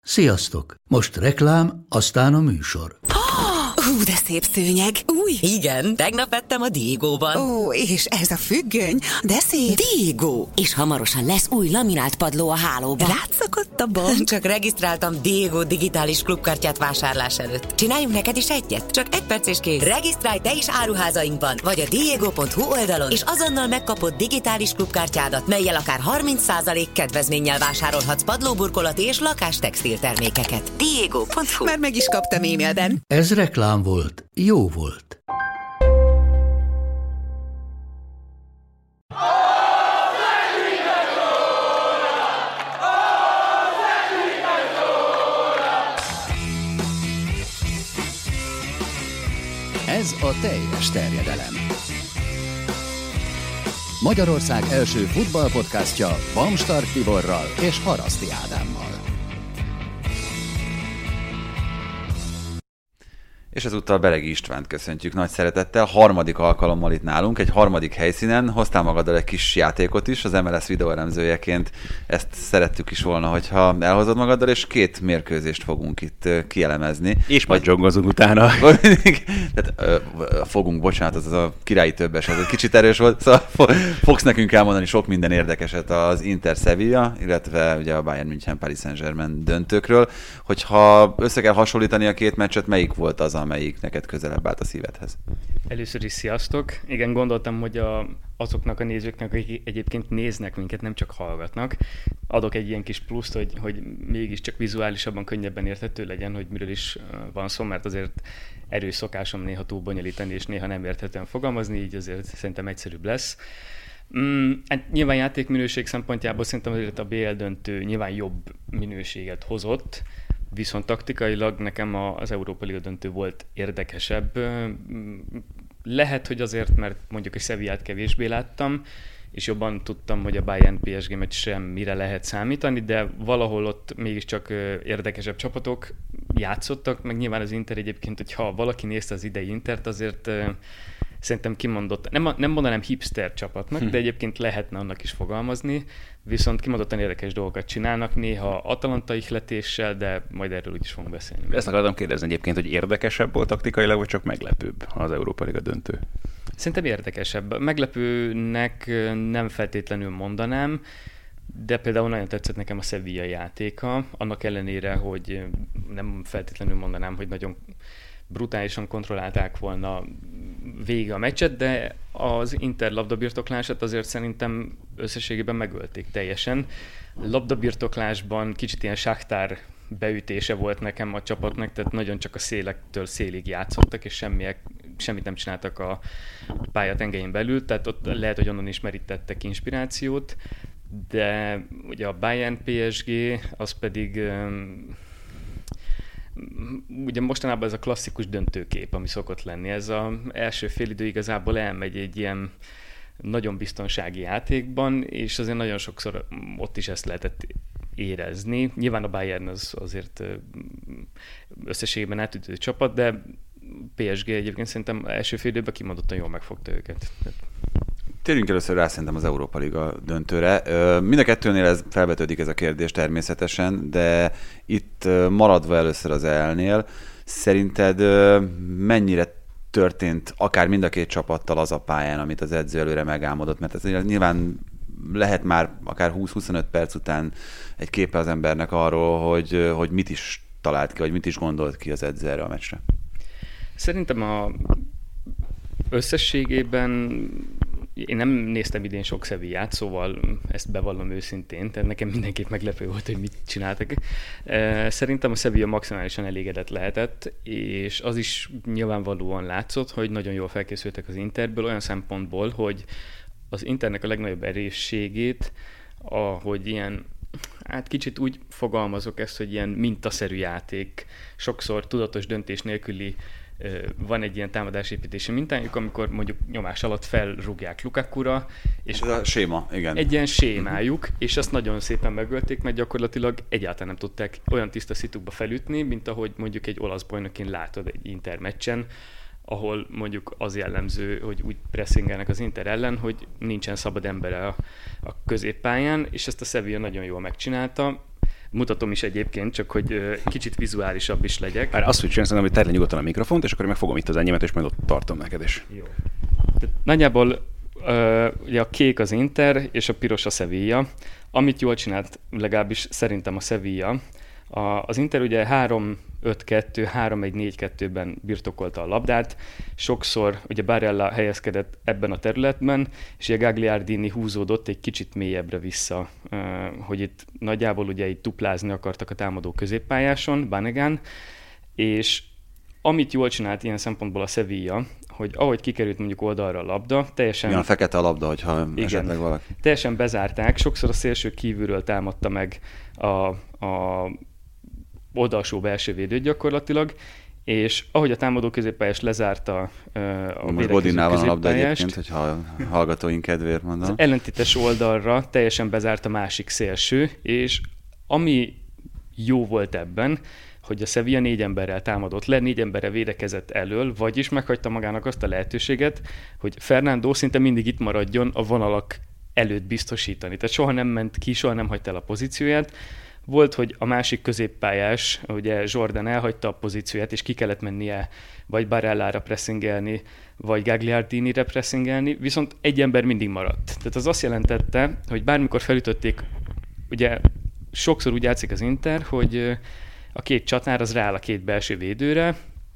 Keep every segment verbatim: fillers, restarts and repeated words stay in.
Sziasztok! Most reklám, aztán a műsor. Hú, de szép szőnyeg. Új? Igen, tegnap vettem a Diegóban. Ó, és ez a függöny, de szép. Diegó! És hamarosan lesz új laminált padló a hálóban. Rátszakadt a bank. Csak regisztráltam Diegó digitális klubkártyát vásárlás előtt. Csináljunk neked is egyet? Csak egy perc és kész. Regisztrálj te is áruházainkban, vagy a diego pont hu oldalon, és azonnal megkapod digitális klubkártyádat, mellyel akár harminc százalék kedvezménnyel vásárolhatsz padlóburkolati és lakástextil termékeket. diego pont hu. Már meg is kaptam e-mailben. Ez reklám volt, jó volt. Ez a teljes terjedelem. Magyarország első futballpodcastja Bamstark Tiborral és Haraszti Ádámmal. És ezúttal Beregi Istvánt köszöntjük nagy szeretettel. Harmadik alkalommal itt nálunk, egy harmadik helyszínen. Hoztál magaddal egy kis játékot is, az em el es videóelemzőjeként. Ezt szerettük is volna, hogyha elhozod magaddal, és két mérkőzést fogunk itt kielemezni. És majd zsongozunk utána. Tehát ö, fogunk, bocsánat, az a királyi többes, ez egy kicsit erős volt. Szóval fogsz nekünk elmondani sok minden érdekeset az Inter Sevilla, illetve ugye a Bayern München Paris Saint-Germain döntőkről. Hogyha össze kell hasonlítani a két meccset, melyik volt az, amelyik neked közelebb állt a szívedhez? Először is sziasztok! Igen, gondoltam, hogy a, azoknak a nézőknek, akik egyébként néznek minket, nem csak hallgatnak, adok egy ilyen kis pluszt, hogy, hogy mégiscsak vizuálisabban, könnyebben érthető legyen, hogy miről is van szó, mert azért erős szokásom néha túl bonyolítani, és néha nem érthetően fogalmazni, így azért szerintem egyszerűbb lesz. Mm, hát nyilván játékminőség szempontjából szerintem azért a bé el döntő nyilván jobb minőséget hozott, viszont taktikailag nekem az Európa Liga döntő volt érdekesebb. Lehet, hogy azért, mert mondjuk a Sevillát kevésbé láttam, és jobban tudtam, hogy a Bayern pé es gé meccs sem mire lehet számítani, de valahol ott mégiscsak érdekesebb csapatok játszottak, meg nyilván az Inter egyébként, hogyha valaki nézte az idei Intert, azért szerintem kimondott, nem, nem mondanám hipster csapatnak, hm. de egyébként lehetne annak is fogalmazni, viszont kimondottan érdekes dolgokat csinálnak, néha Atalanta ihletéssel, de majd erről úgyis fogunk beszélni. Ezt akartam kérdezni egyébként, hogy érdekesebb volt taktikailag, vagy csak meglepőbb az Európa Liga döntő? Szerintem érdekesebb. Meglepőnek nem feltétlenül mondanám, de például nagyon tetszett nekem a Sevilla játéka, annak ellenére, hogy nem feltétlenül mondanám, hogy nagyon brutálisan kontrollálták volna végig a meccset, de az Inter labdabirtoklását azért szerintem összességében megölték teljesen. Labdabirtoklásban kicsit ilyen Shakhtar beütése volt nekem a csapatnak, tehát nagyon csak a szélektől szélig játszottak, és semmiek, semmit nem csináltak a pálya tengelyén belül, tehát ott lehet, hogy onnan is merítettek inspirációt, de ugye a Bayern pé es gé, az pedig ugye mostanában ez a klasszikus döntőkép, ami szokott lenni. Ez az első félidő igazából elmegy egy ilyen nagyon biztonsági játékban, és azért nagyon sokszor ott is ezt lehetett érezni. Nyilván a Bayern az azért összességében átütő csapat, de pé es gé egyébként szerintem első félidőben kimondottan jól megfogta őket. Térjünk először rá szerintem az Európa Liga döntőre. Mind a kettőnél ez felvetődik ez a kérdés természetesen, de itt maradva először az é el-nél, szerinted mennyire történt akár mind a két csapattal az a pályán, amit az edző előre megálmodott? Mert ez nyilván lehet már akár húsz-huszonöt perc után egy képe az embernek arról, hogy, hogy mit is talált ki, vagy mit is gondolt ki az edző erre a meccsre. Szerintem a összességében én nem néztem idén sok Sevillát, szóval ezt bevallom őszintén, tehát nekem mindenképp meglepő volt, hogy mit csináltak. Szerintem a Sevilla maximálisan elégedett lehetett, és az is nyilvánvalóan látszott, hogy nagyon jól felkészültek az Interből olyan szempontból, hogy az Internek a legnagyobb erősségét, ahogy ilyen, hát kicsit úgy fogalmazok ezt, hogy ilyen mintaszerű játék, sokszor tudatos döntés nélküli van egy ilyen támadásépítési mintájuk, amikor mondjuk nyomás alatt felrúgják Lukakura, és ez a séma, igen. Egy ilyen sémájuk, és azt nagyon szépen megölték, mert gyakorlatilag egyáltalán nem tudták olyan tiszta szitukba felütni, mint ahogy mondjuk egy olasz bajnokin látod egy Inter meccsen, ahol mondjuk az jellemző, hogy úgy pressingelnek az Inter ellen, hogy nincsen szabad embere a, a középpályán, és ezt a Sevilla nagyon jól megcsinálta. Mutatom is egyébként, csak hogy ö, kicsit vizuálisabb is legyek. Már azt, hogy csinálsz, hogy terj le nyugodtan a mikrofont, és akkor én megfogom itt az enyémet, és majd ott tartom neked is. Jó. Tehát nagyjából ö, ugye a kék az Inter, és a piros a Sevilla. Amit jól csinált, legalábbis szerintem a Sevilla. A, az Inter ugye három öt kettő, három egy négy kettőben birtokolta a labdát. Sokszor ugye Barella helyezkedett ebben a területben, és ugye Gagliardini húzódott egy kicsit mélyebbre vissza, hogy itt nagyjából ugye itt duplázni akartak a támadó középpályáson, Banegán, és amit jól csinált ilyen szempontból a Sevilla, hogy ahogy kikerült mondjuk oldalra a labda, teljesen... Ilyen fekete a labda, hogyha igen, esetleg valaki... teljesen bezárták, sokszor a szélső kívülről támadta meg a, a oldalsó belső védőt gyakorlatilag, és ahogy a támadó középpályás lezárta a Most Godinnál van a labda egyébként, hogyha hallgatóink kedvéért mondom. Az ellentétes oldalra teljesen bezárt a másik szélső, és ami jó volt ebben, hogy a Sevilla négy emberrel támadott le, négy emberre védekezett elől, vagyis meghagyta magának azt a lehetőséget, hogy Fernando szinte mindig itt maradjon a vonalak előtt biztosítani. Tehát soha nem ment ki, soha nem hagyta el a pozícióját. Volt, hogy a másik középpályás, ugye Jordan elhagyta a pozícióját, és ki kellett mennie vagy Barellára pressingelni, vagy Gagliardinire pressingelni, viszont egy ember mindig maradt. Tehát az azt jelentette, hogy bármikor felütötték, ugye sokszor úgy játszik az Inter, hogy a két csatár az rááll a két belső védőre,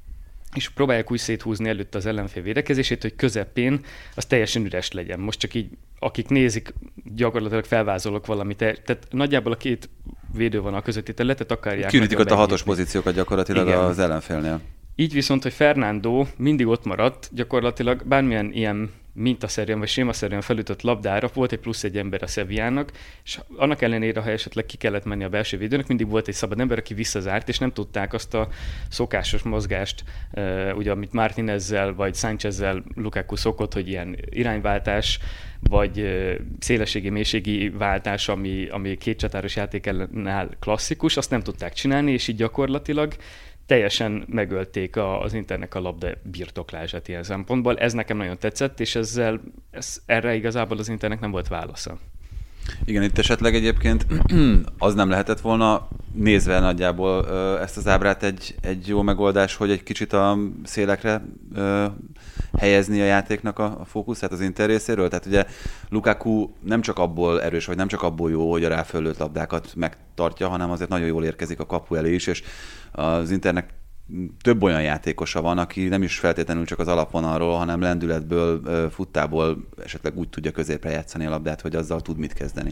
és próbálják úgy széthúzni előtt az ellenfél védekezését, hogy közepén az teljesen üres legyen. Most csak így, akik nézik, gyakorlatilag felvázolok valamit. Tehát nagyjából a két védővonal közötti területet akarják. Kiürítik ott a hatos pozíciókat gyakorlatilag igen. Az ellenfélnél. Így viszont, hogy Fernando mindig ott maradt, gyakorlatilag bármilyen ilyen mintaszerűen vagy sémaszerűen felütött labdára volt egy plusz egy ember a Sevillának, és annak ellenére, ha esetleg ki kellett menni a belső védőnek, mindig volt egy szabad ember, aki visszazárt, és nem tudták azt a szokásos mozgást, uh, ugye, amit Martinezzel vagy Sánchezzel Lukaku szokott, hogy ilyen irányváltás, vagy uh, szélességi, mélységi váltás, ami, ami két csatáros játéknál klasszikus, azt nem tudták csinálni, és így gyakorlatilag teljesen megölték a, az Internek a labda birtoklását ilyen szempontból. Ez nekem nagyon tetszett, és ezzel ez, erre igazából az Internek nem volt válasza. Igen, itt esetleg egyébként az nem lehetett volna, nézve nagyjából ezt az ábrát egy, egy jó megoldás, hogy egy kicsit a szélekre ö, helyezni a játéknak a, a fókuszát az Inter részéről. Tehát ugye Lukaku nem csak abból erős, vagy nem csak abból jó, hogy a ráfölött labdákat megtartja, hanem azért nagyon jól érkezik a kapu elé is, és az Internek több olyan játékosa van, aki nem is feltétlenül csak az alapvonalról, hanem lendületből, futtából esetleg úgy tudja középre játszani a labdát, hogy azzal tud mit kezdeni.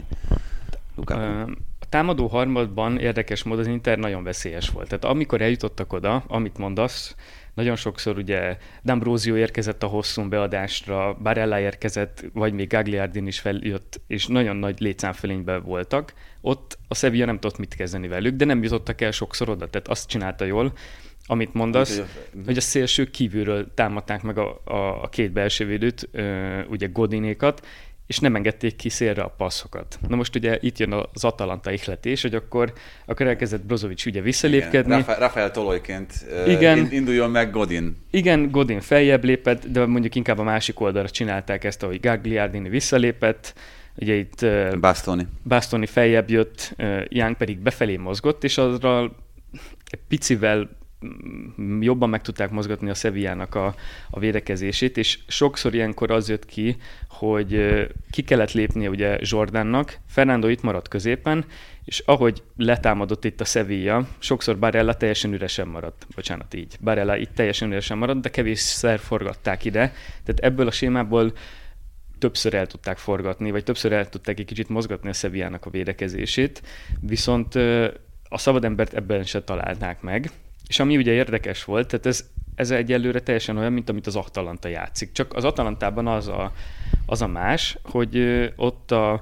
Lukaku. A támadó harmadban érdekes módon az Inter nagyon veszélyes volt. Tehát amikor eljutottak oda, amit mondasz, nagyon sokszor ugye D'Ambrosio érkezett a hosszú beadásra, Barella érkezett, vagy még Gagliardini is feljött, és nagyon nagy létszámfölényben voltak. Ott a Sevilla nem tudott mit kezdeni velük, de nem jutottak el sokszor oda, tehát azt csinálta jól, amit mondasz, okay. Hogy a szélső kívülről támadták meg a, a, a két belső védőt, ugye Godinékat, és nem engedték ki szélre a passzokat. Na most ugye itt jön az Atalanta ihletés, hogy akkor, akkor elkezdett Brozovic ugye visszalépkedni. Igen, Rafael Tolojként igen, induljon meg Godin. Igen, Godin feljebb lépett, de mondjuk inkább a másik oldalra csinálták ezt, ahogy Gagliardini visszalépett, ugye itt Bastoni. Bastoni feljebb jött, Young pedig befelé mozgott, és azra egy picivel jobban meg tudták mozgatni a Sevillának a, a védekezését, és sokszor ilyenkor az jött ki, hogy ki kellett lépnie ugye Jordannak, Fernando itt maradt középen, és ahogy letámadott itt a Sevilla, sokszor Barella teljesen üresen maradt, bocsánat így, Barella itt teljesen üresen maradt, de kevésszer forgatták ide, tehát ebből a sémából többször el tudták forgatni, vagy többször el tudták egy kicsit mozgatni a Sevillának a védekezését, viszont a szabadembert ebben se találták meg. És ami ugye érdekes volt, tehát ez, ez egyelőre teljesen olyan, mint amit az Atalanta játszik. Csak az Atalantában az a, az a más, hogy ott a,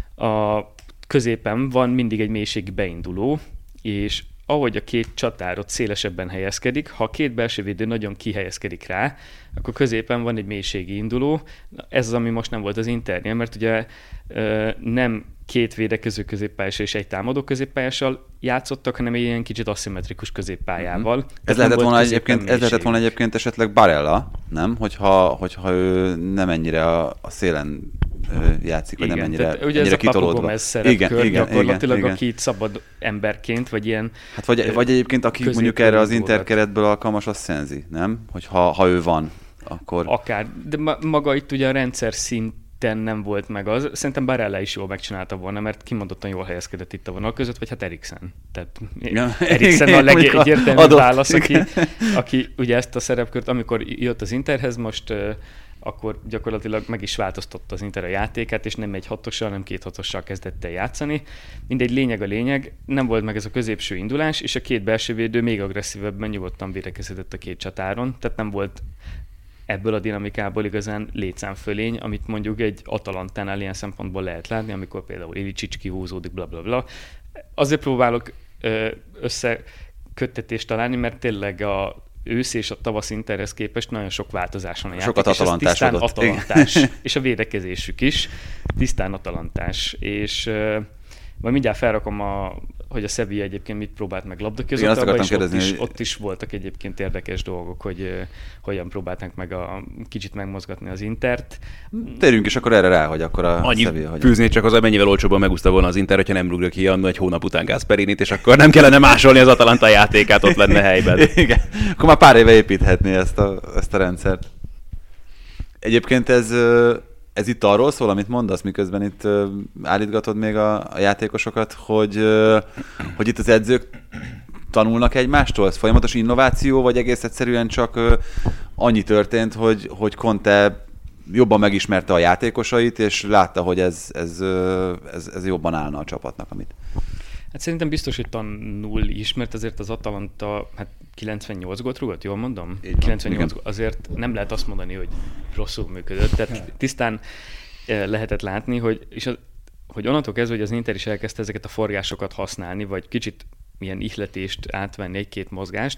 a középen van mindig egy mélységi beinduló, és ahogy a két csatár ott szélesebben helyezkedik, ha a két belső védő nagyon kihelyezkedik rá, akkor középen van egy mélységi induló. Ez az, ami most nem volt az Internél, mert ugye nem két védekező középpályás és egy támadó középpályással játszottak, hanem egy ilyen kicsit aszimmetrikus középpályával. Mm-hmm. Ez, lehetett volna, egyébként, ez lehetett volna egyébként esetleg Barella, nem? Hogyha, hogyha ő nem ennyire a, a szélen játszik, vagy igen, nem ennyire, tehát, ugye ennyire ez a Papu kitolódva. Gomez szerepkör igen, gyakorlatilag, igen, aki szabad emberként, vagy ilyen... Hát vagy, vagy egyébként, aki mondjuk erre az Inter keretből alkalmas, az Senzi, nem? Hogy ha, ha ő van, akkor... Akár, de ma, maga itt ugye a rendszer szinten nem volt meg az. Szerintem Barella is jól megcsinálta volna, mert kimondottan jól helyezkedett itt a vonal között, vagy hát Eriksen. Tehát ja, Eriksen a legegyértelműbb válasz, aki, aki ugye ezt a szerepkört, amikor jött az Interhez, most akkor gyakorlatilag meg is változtatta az Inter a játékát, és nem egy hatossal, hanem két hatossal kezdett el játszani. Mindegy, lényeg a lényeg, nem volt meg ez a középső indulás, és a két belső védő még agresszívebben nyugodtan védekezett a két csatáron, tehát nem volt ebből a dinamikából igazán létszámfölény, amit mondjuk egy Atalantánál ilyen szempontból lehet látni, amikor például Ilicic kihúzódik, bla bla bla. Azért próbálok összeköttetést találni, mert tényleg a ősz és a tavasz Interhez képest nagyon sok változás van a játék. Sokat atalantás tisztán atalantás. És a védekezésük is tisztán atalantás. És uh, majd mindjárt felrakom, a, hogy a Sevilla egyébként mit próbált meg labdakihozatalba, és ott is, ott is voltak egyébként érdekes dolgok, hogy uh, hogyan próbálták meg a kicsit megmozgatni az Intert. Térjünk is akkor erre rá, hogy akkor a Annyi Sevilla... fűzni csak az, hogy mennyivel olcsóbban megúszta volna az Inter, hogyha nem rúgja ki a egy hónap után Gasperinit, és akkor nem kellene másolni az Atalanta játékát, ott lenne helyben. Igen, akkor már pár éve építhetné ezt a, ezt a rendszert. Egyébként ez... Ez itt arról szól, amit mondasz, miközben itt uh, állítgatod még a, a játékosokat, hogy, uh, hogy itt az edzők tanulnak egymástól? Ez folyamatos innováció, vagy egész egyszerűen csak uh, annyi történt, hogy, hogy Conte jobban megismerte a játékosait, és látta, hogy ez, ez, uh, ez, ez jobban állna a csapatnak, amit... Hát szerintem biztos, hogy tanul is, mert azért az Atalanta hát kilencvennyolc gólt rúgott, jól mondom? kilencvennyolc gólt. Azért nem lehet azt mondani, hogy rosszul működött. Tehát tisztán lehetett látni, hogy, és az, hogy onnantól kezdve, hogy az Inter is elkezdte ezeket a forgásokat használni, vagy kicsit ilyen ihletést átvenni, egy-két mozgást,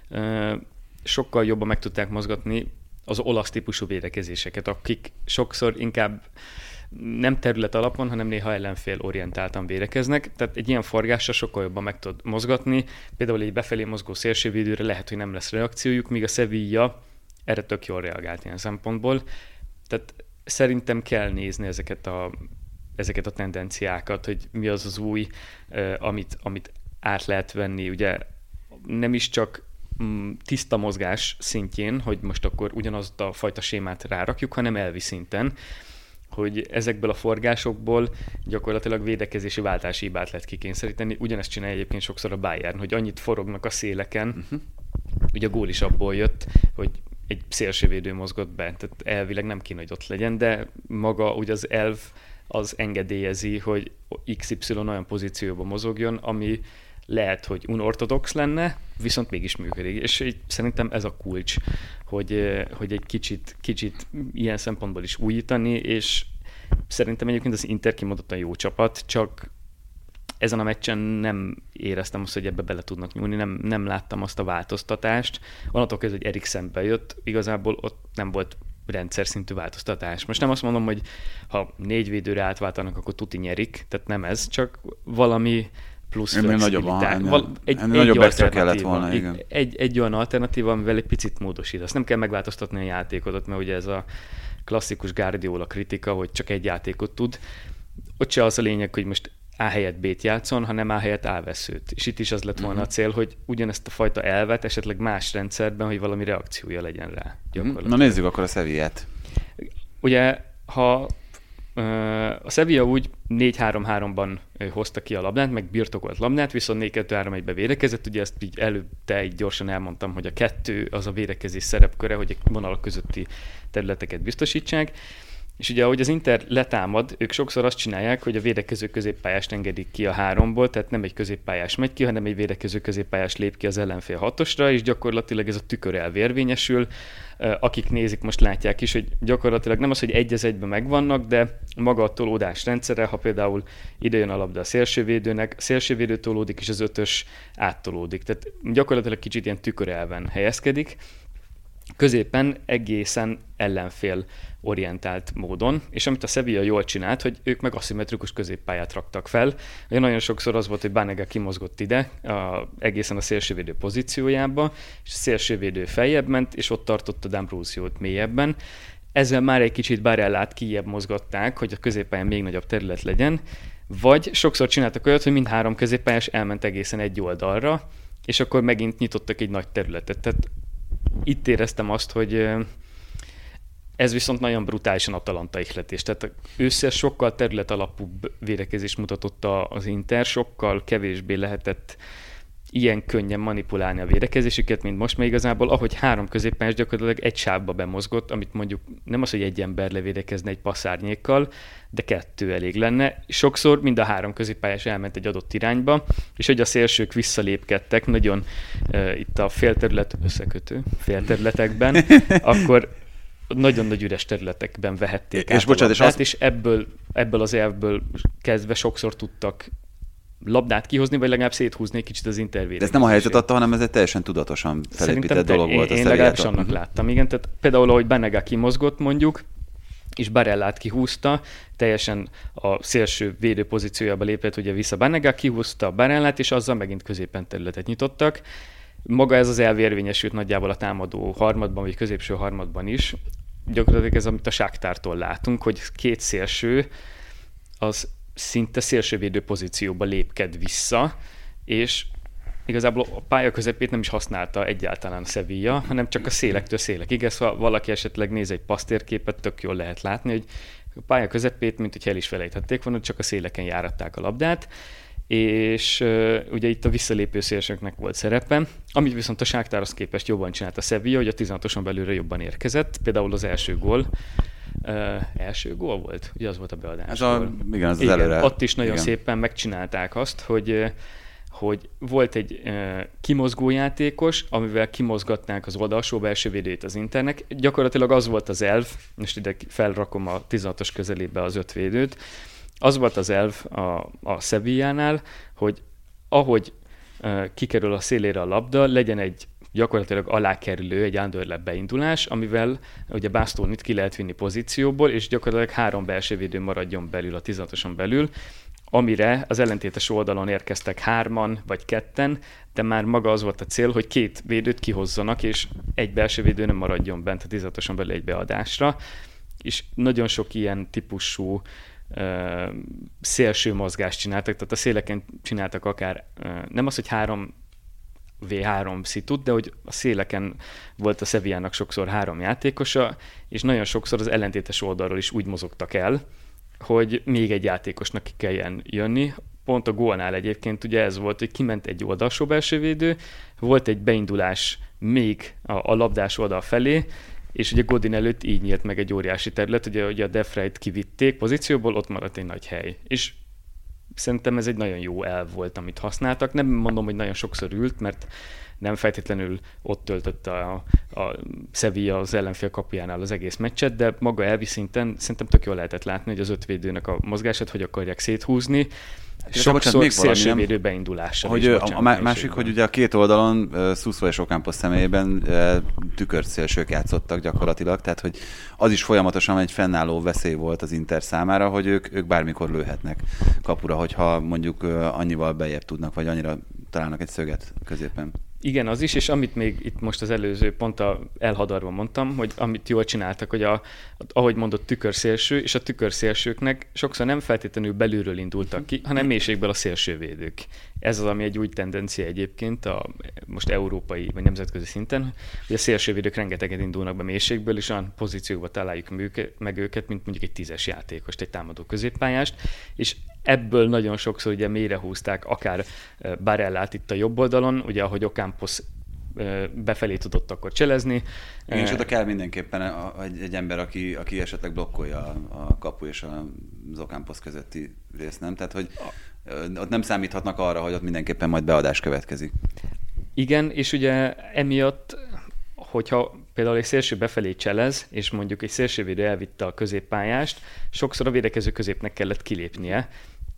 sokkal jobban meg tudták mozgatni az olasz típusú védekezéseket, akik sokszor inkább nem terület alapon, hanem néha ellenfél orientáltan védekeznek, tehát egy ilyen forgással sokkal jobban meg tud mozgatni, például egy befelé mozgó szélsővédőre lehet, hogy nem lesz reakciójuk, míg a Sevilla erre tök jól reagált ilyen szempontból, tehát szerintem kell nézni ezeket a, ezeket a tendenciákat, hogy mi az az új, amit, amit át lehet venni, ugye nem is csak tiszta mozgás szintjén, hogy most akkor ugyanazt a fajta sémát rárakjuk, hanem elvi szinten, hogy ezekből a forgásokból gyakorlatilag védekezési váltási hibát lehet kikényszeríteni. Ugyanezt csinálja egyébként sokszor a Bayern, hogy annyit forognak a széleken, uh-huh. ugye a gól is abból jött, hogy egy szélsővédő mozgott be, tehát elvileg nem kéne, hogy ott legyen, de maga ugye az elv az engedélyezi, hogy iksz ipszilon olyan pozícióban mozogjon, ami lehet, hogy unortodox lenne, viszont mégis működik. És így, szerintem ez a kulcs, hogy, hogy egy kicsit, kicsit ilyen szempontból is újítani, és szerintem egyébként az Inter kimondottan jó csapat, csak ezen a meccsen nem éreztem azt, hogy ebbe bele tudnak nyúlni, nem, nem láttam azt a változtatást. Onnantól kezdve, hogy Eriksen bejött, igazából ott nem volt rendszer szintű változtatás. Most nem azt mondom, hogy ha négy védőre átváltanak, akkor tuti nyerik, tehát nem ez, csak valami plusz flexibilitás. Val- egy, egy nagyobb extra kellett volna, igen. Egy, egy, egy olyan alternatíva, amivel egy picit módosítasz. Nem kell megváltoztatni a játékodat, mert ugye ez a klasszikus Guardiola kritika, hogy csak egy játékot tud. Ott se az a lényeg, hogy most A helyett B-t játszon, hanem A helyett A veszőt. És itt is az lett volna a cél, hogy ugyanezt a fajta elvet esetleg más rendszerben, hogy valami reakciója legyen rá. Na nézzük akkor a Sevillát. Ugye, ha a Sevilla úgy négy három háromban hozta ki a labdát, meg birtokolt labdát, viszont négy kettő három egyben védekezett, ugye ezt így előtte így gyorsan elmondtam, hogy a kettő az a védekezés szerepköre, hogy a vonalak közötti területeket biztosítsák. És ugye, ahogy az Inter letámad, ők sokszor azt csinálják, hogy a védekező középpályást engedik ki a háromból, tehát nem egy középpályás megy ki, hanem egy védekező középpályás lép ki az ellenfél hatosra, és gyakorlatilag ez a tükörelv érvényesül. Akik nézik, most látják is, hogy gyakorlatilag nem az, hogy egy az egyben megvannak, de maga a tolódás rendszere, ha például ide jön a labda a szélsővédőnek, a szélsővédő tolódik, és az ötös áttolódik. Tehát gyakorlatilag kicsit ilyen tükörelven helyezkedik. Középen egészen ellenfél orientált módon, és amit a Sevilla jól csinált, hogy ők meg aszimmetrikus középpályát raktak fel. Ugye nagyon sokszor az volt, hogy Banega kimozgott ide, a, egészen a szélsővédő pozíciójába, és a szélsővédő feljebb ment, és ott tartotta D'Ambroziót mélyebben. ezzel már egy kicsit Barellát kijebb mozgatták, hogy a középpályán még nagyobb terület legyen, vagy sokszor csináltak olyat, hogy mindhárom középpályás elment egészen egy oldalra, és akkor megint nyitottak egy nagy területet. Tehát itt éreztem azt, hogy ez viszont nagyon brutálisan Atalanta ihletés. Tehát ősszel sokkal terület alapúbb védekezést mutatott az Inter, sokkal kevésbé lehetett ilyen könnyen manipulálni a védekezésüket, mint most, mert igazából ahogy három középpályás gyakorlatilag egy sávba bemozgott, amit mondjuk nem az, hogy egy ember levédekezne egy passzárnyékkal, de kettő elég lenne. Sokszor mind a három középpályás elment egy adott irányba, és hogy a szélsők visszalépkedtek nagyon uh, itt a félterület összekötő félterületekben, akkor nagyon nagy üres területekben vehették és át bocsánat, a labdát, és, az... és ebből, ebből az elvből kezdve sokszor tudtak labdát kihozni, vagy legalább széthúzni egy kicsit az intervédekését. De ez nem a helyzet adta, hanem ez egy teljesen tudatosan felépített dolog te, volt. Én, én legalábbis annak uh-huh. láttam, igen. Tehát például, ahogy Banega kimozgott mondjuk, és Barellát kihúzta, teljesen a szélső védő pozíciójába lépett ugye vissza Banega, kihúzta Barellát, és azzal megint középen területet nyitottak. Maga ez az elv érvényesült nagyjából a támadó harmadban, vagy középső harmadban is. Gyakorlatilag ez, amit a Sáktártól látunk, hogy két szélső, az szinte szélsővédő pozícióba lépked vissza, és igazából a pálya közepét nem is használta egyáltalán a Sevilla, hanem csak a szélektől szélekig. Ezt, ha valaki esetleg néz egy passztérképet, tök jól lehet látni, hogy a pálya közepét, mint hogy el is felejthették volna, csak a széleken járatták a labdát, és uh, ugye itt a visszalépő szélsőknek volt szerepe, amit viszont a Sáktárhoz képest jobban csinált a Sevilla, hogy a tizenhatoson belülre jobban érkezett, például az első gól, Uh, első gól volt? Ugye az volt a beadás. Ez a, igen, az az igen, előre. ott is nagyon igen. szépen megcsinálták azt, hogy, hogy volt egy uh, kimozgó játékos, amivel kimozgatnák az oldalsó belső védőjét az Internek. Gyakorlatilag az volt az elv, most ide felrakom a tizenhatos közelébe az öt védőt, az volt az elv a, a Sevillánál, hogy ahogy uh, kikerül a szélére a labda, legyen egy gyakorlatilag alákerülő egy underlap beindulás, amivel ugye Bastonit ki lehet vinni pozícióból, és gyakorlatilag három belső védő maradjon belül a tizenhatoson belül, amire az ellentétes oldalon érkeztek hárman vagy ketten, de már maga az volt a cél, hogy két védőt kihozzanak, és egy belső védő nem maradjon bent a tizenhatoson belül egy beadásra, és nagyon sok ilyen típusú uh, szélső mozgást csináltak, tehát a széleken csináltak akár uh, nem az, hogy három vé három szitut, de hogy a széleken volt a Sevillának sokszor három játékosa, és nagyon sokszor az ellentétes oldalról is úgy mozogtak el, hogy még egy játékosnak ki kelljen jönni. Pont a gólnál egyébként ugye ez volt, hogy kiment egy oldalsó belsővédő, volt egy beindulás még a, a labdás oldal felé, és ugye Godin előtt így nyílt meg egy óriási terület, ugye, ugye a De Vrij-t kivitték pozícióból, ott maradt egy nagy hely. És szerintem ez egy nagyon jó elv volt, amit használtak. Nem mondom, hogy nagyon sokszor ült, mert nem feltétlenül ott töltötte a, a Sevilla az ellenfél kapujánál az egész meccset, de maga elvi szinten szerintem tök jól lehetett látni, hogy az ötvédőnek a mozgását hogy akarják széthúzni. Sokszor szélsővédő beindulással. Hogy is, a, bocsánat, a másik, hogy ugye a két oldalon uh, Suso és Ocampos személyében uh, tükört szélsők játszottak gyakorlatilag, tehát hogy az is folyamatosan egy fennálló veszély volt az Inter számára, hogy ők, ők bármikor lőhetnek kapura, hogyha mondjuk uh, annyival beljebb tudnak, vagy annyira találnak egy szöget középen. Igen, az is, és amit még itt most az előző pont elhadarva mondtam, hogy amit jól csináltak, hogy a, ahogy mondott tükörszélső, és a tükörszélsőknek sokszor nem feltétlenül belülről indultak ki, hanem mélységből a szélsővédők. Ez az, ami egy új tendencia egyébként a most európai vagy nemzetközi szinten, hogy a szélsővédők rengeteget indulnak be mélységből, és olyan pozícióba találjuk meg őket, mint mondjuk egy tízes játékost, egy támadó középpályást, és ebből nagyon sokszor ugye mélyre húzták akár Barellát itt a jobb oldalon, ugye ahogy Ocampos befelé tudott akkor cselezni. Igen, és oda kell mindenképpen egy, egy ember, aki, aki esetleg blokkolja a kapu és az Ocampos közötti részt, nem? Tehát, hogy ott nem számíthatnak arra, hogy ott mindenképpen majd beadás következik. Igen, és ugye emiatt, hogyha például egy szélső befelé cselez, és mondjuk egy szélsővédő elvitte a középpályást, sokszor a védekező középnek kellett kilépnie.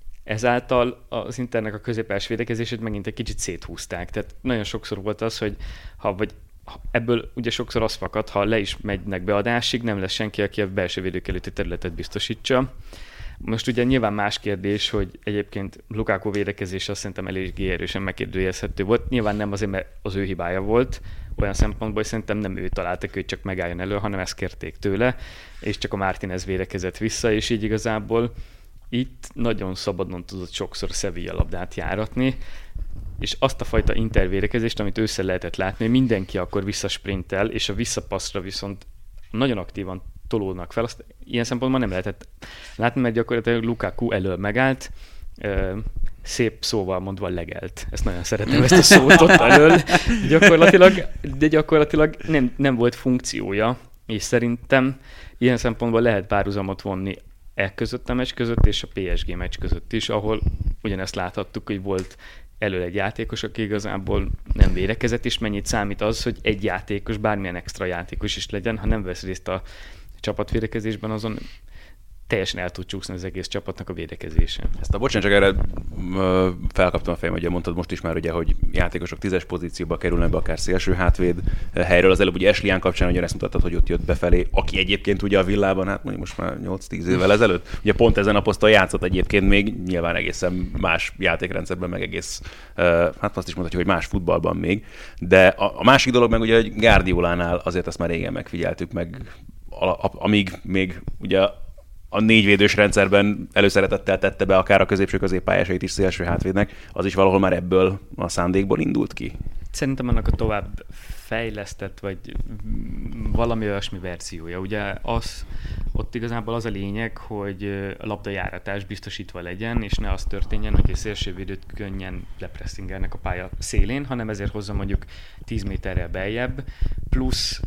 Ezáltal az Internek a középpályás védekezését megint egy kicsit széthúzták. Tehát nagyon sokszor volt az, hogy ha vagy ebből ugye sokszor az fakad, ha le is megynek beadásig, nem lesz senki, aki a belső védők előtti területet biztosítsa. Most ugye nyilván más kérdés, hogy egyébként Lukaku védekezése azt szerintem eléggé erősen megkérdőjelezhető volt. Nyilván nem azért, mert az ő hibája volt, olyan szempontból, hogy szerintem nem ő találtak, hogy csak megálljon elő, hanem ezt kérték tőle, és csak a Martínez védekezett vissza, és így igazából itt nagyon szabadon tudott sokszor Sevilla labdát járatni, és azt a fajta intervédekezést, amit ősszel lehetett látni, hogy mindenki akkor visszasprintel, és a visszapasszra viszont nagyon aktívan tolódnak fel. Azt ilyen szempontból nem lehetett látni, mert gyakorlatilag Lukaku elől megállt, szép szóval mondva legelt. Ezt nagyon szeretem, ezt a szót ott elől. Gyakorlatilag, de gyakorlatilag nem, nem volt funkciója, és szerintem ilyen szempontból lehet párhuzamot vonni e között a meccs között, és a pé es gé meccs között is, ahol ugyanezt láthattuk, hogy volt elől egy játékos, aki igazából nem védekezett, és mennyit számít az, hogy egy játékos, bármilyen extra játékos is legyen, ha nem vesz részt a csapatvédekezésben, azon teljesen el tud csúszni az egész csapatnak a védekezése. Ezt a bocsánat, csak erre ö, felkaptam a fejem, hogy mondtad most is már, ugye, hogy játékosok tízes pozícióba kerülnek be, akár szélső hátvéd helyről. Az előbb ugye Ashley kapcsán ugyanezt mutattad, hogy ott jött befelé, aki egyébként ugye a Villában, hát mondjuk most már nyolc-tíz évvel ezelőtt, ugye pont ezen a poszton játszott egyébként még, nyilván egészen más játékrendszerben, meg egész, ö, hát azt is mondhatjuk, hogy más futballban még. De a, a másik dolog meg ugye, hogy Guardiolánál azért azt már régen megfigyeltük meg, a, a, amíg még ugye a négyvédős rendszerben előszeretettel tette be akár a középső középpályásait is szélső hátvédnek, az is valahol már ebből a szándékból indult ki? Szerintem annak a tovább fejlesztett, vagy valami olyasmi verziója. Ugye az, ott igazából az a lényeg, hogy a labdajáratás biztosítva legyen, és ne az történjen, hogy egy szélsővédőt könnyen lepresszingelnek a pálya szélén, hanem ezért hozza mondjuk tíz méterrel beljebb, plusz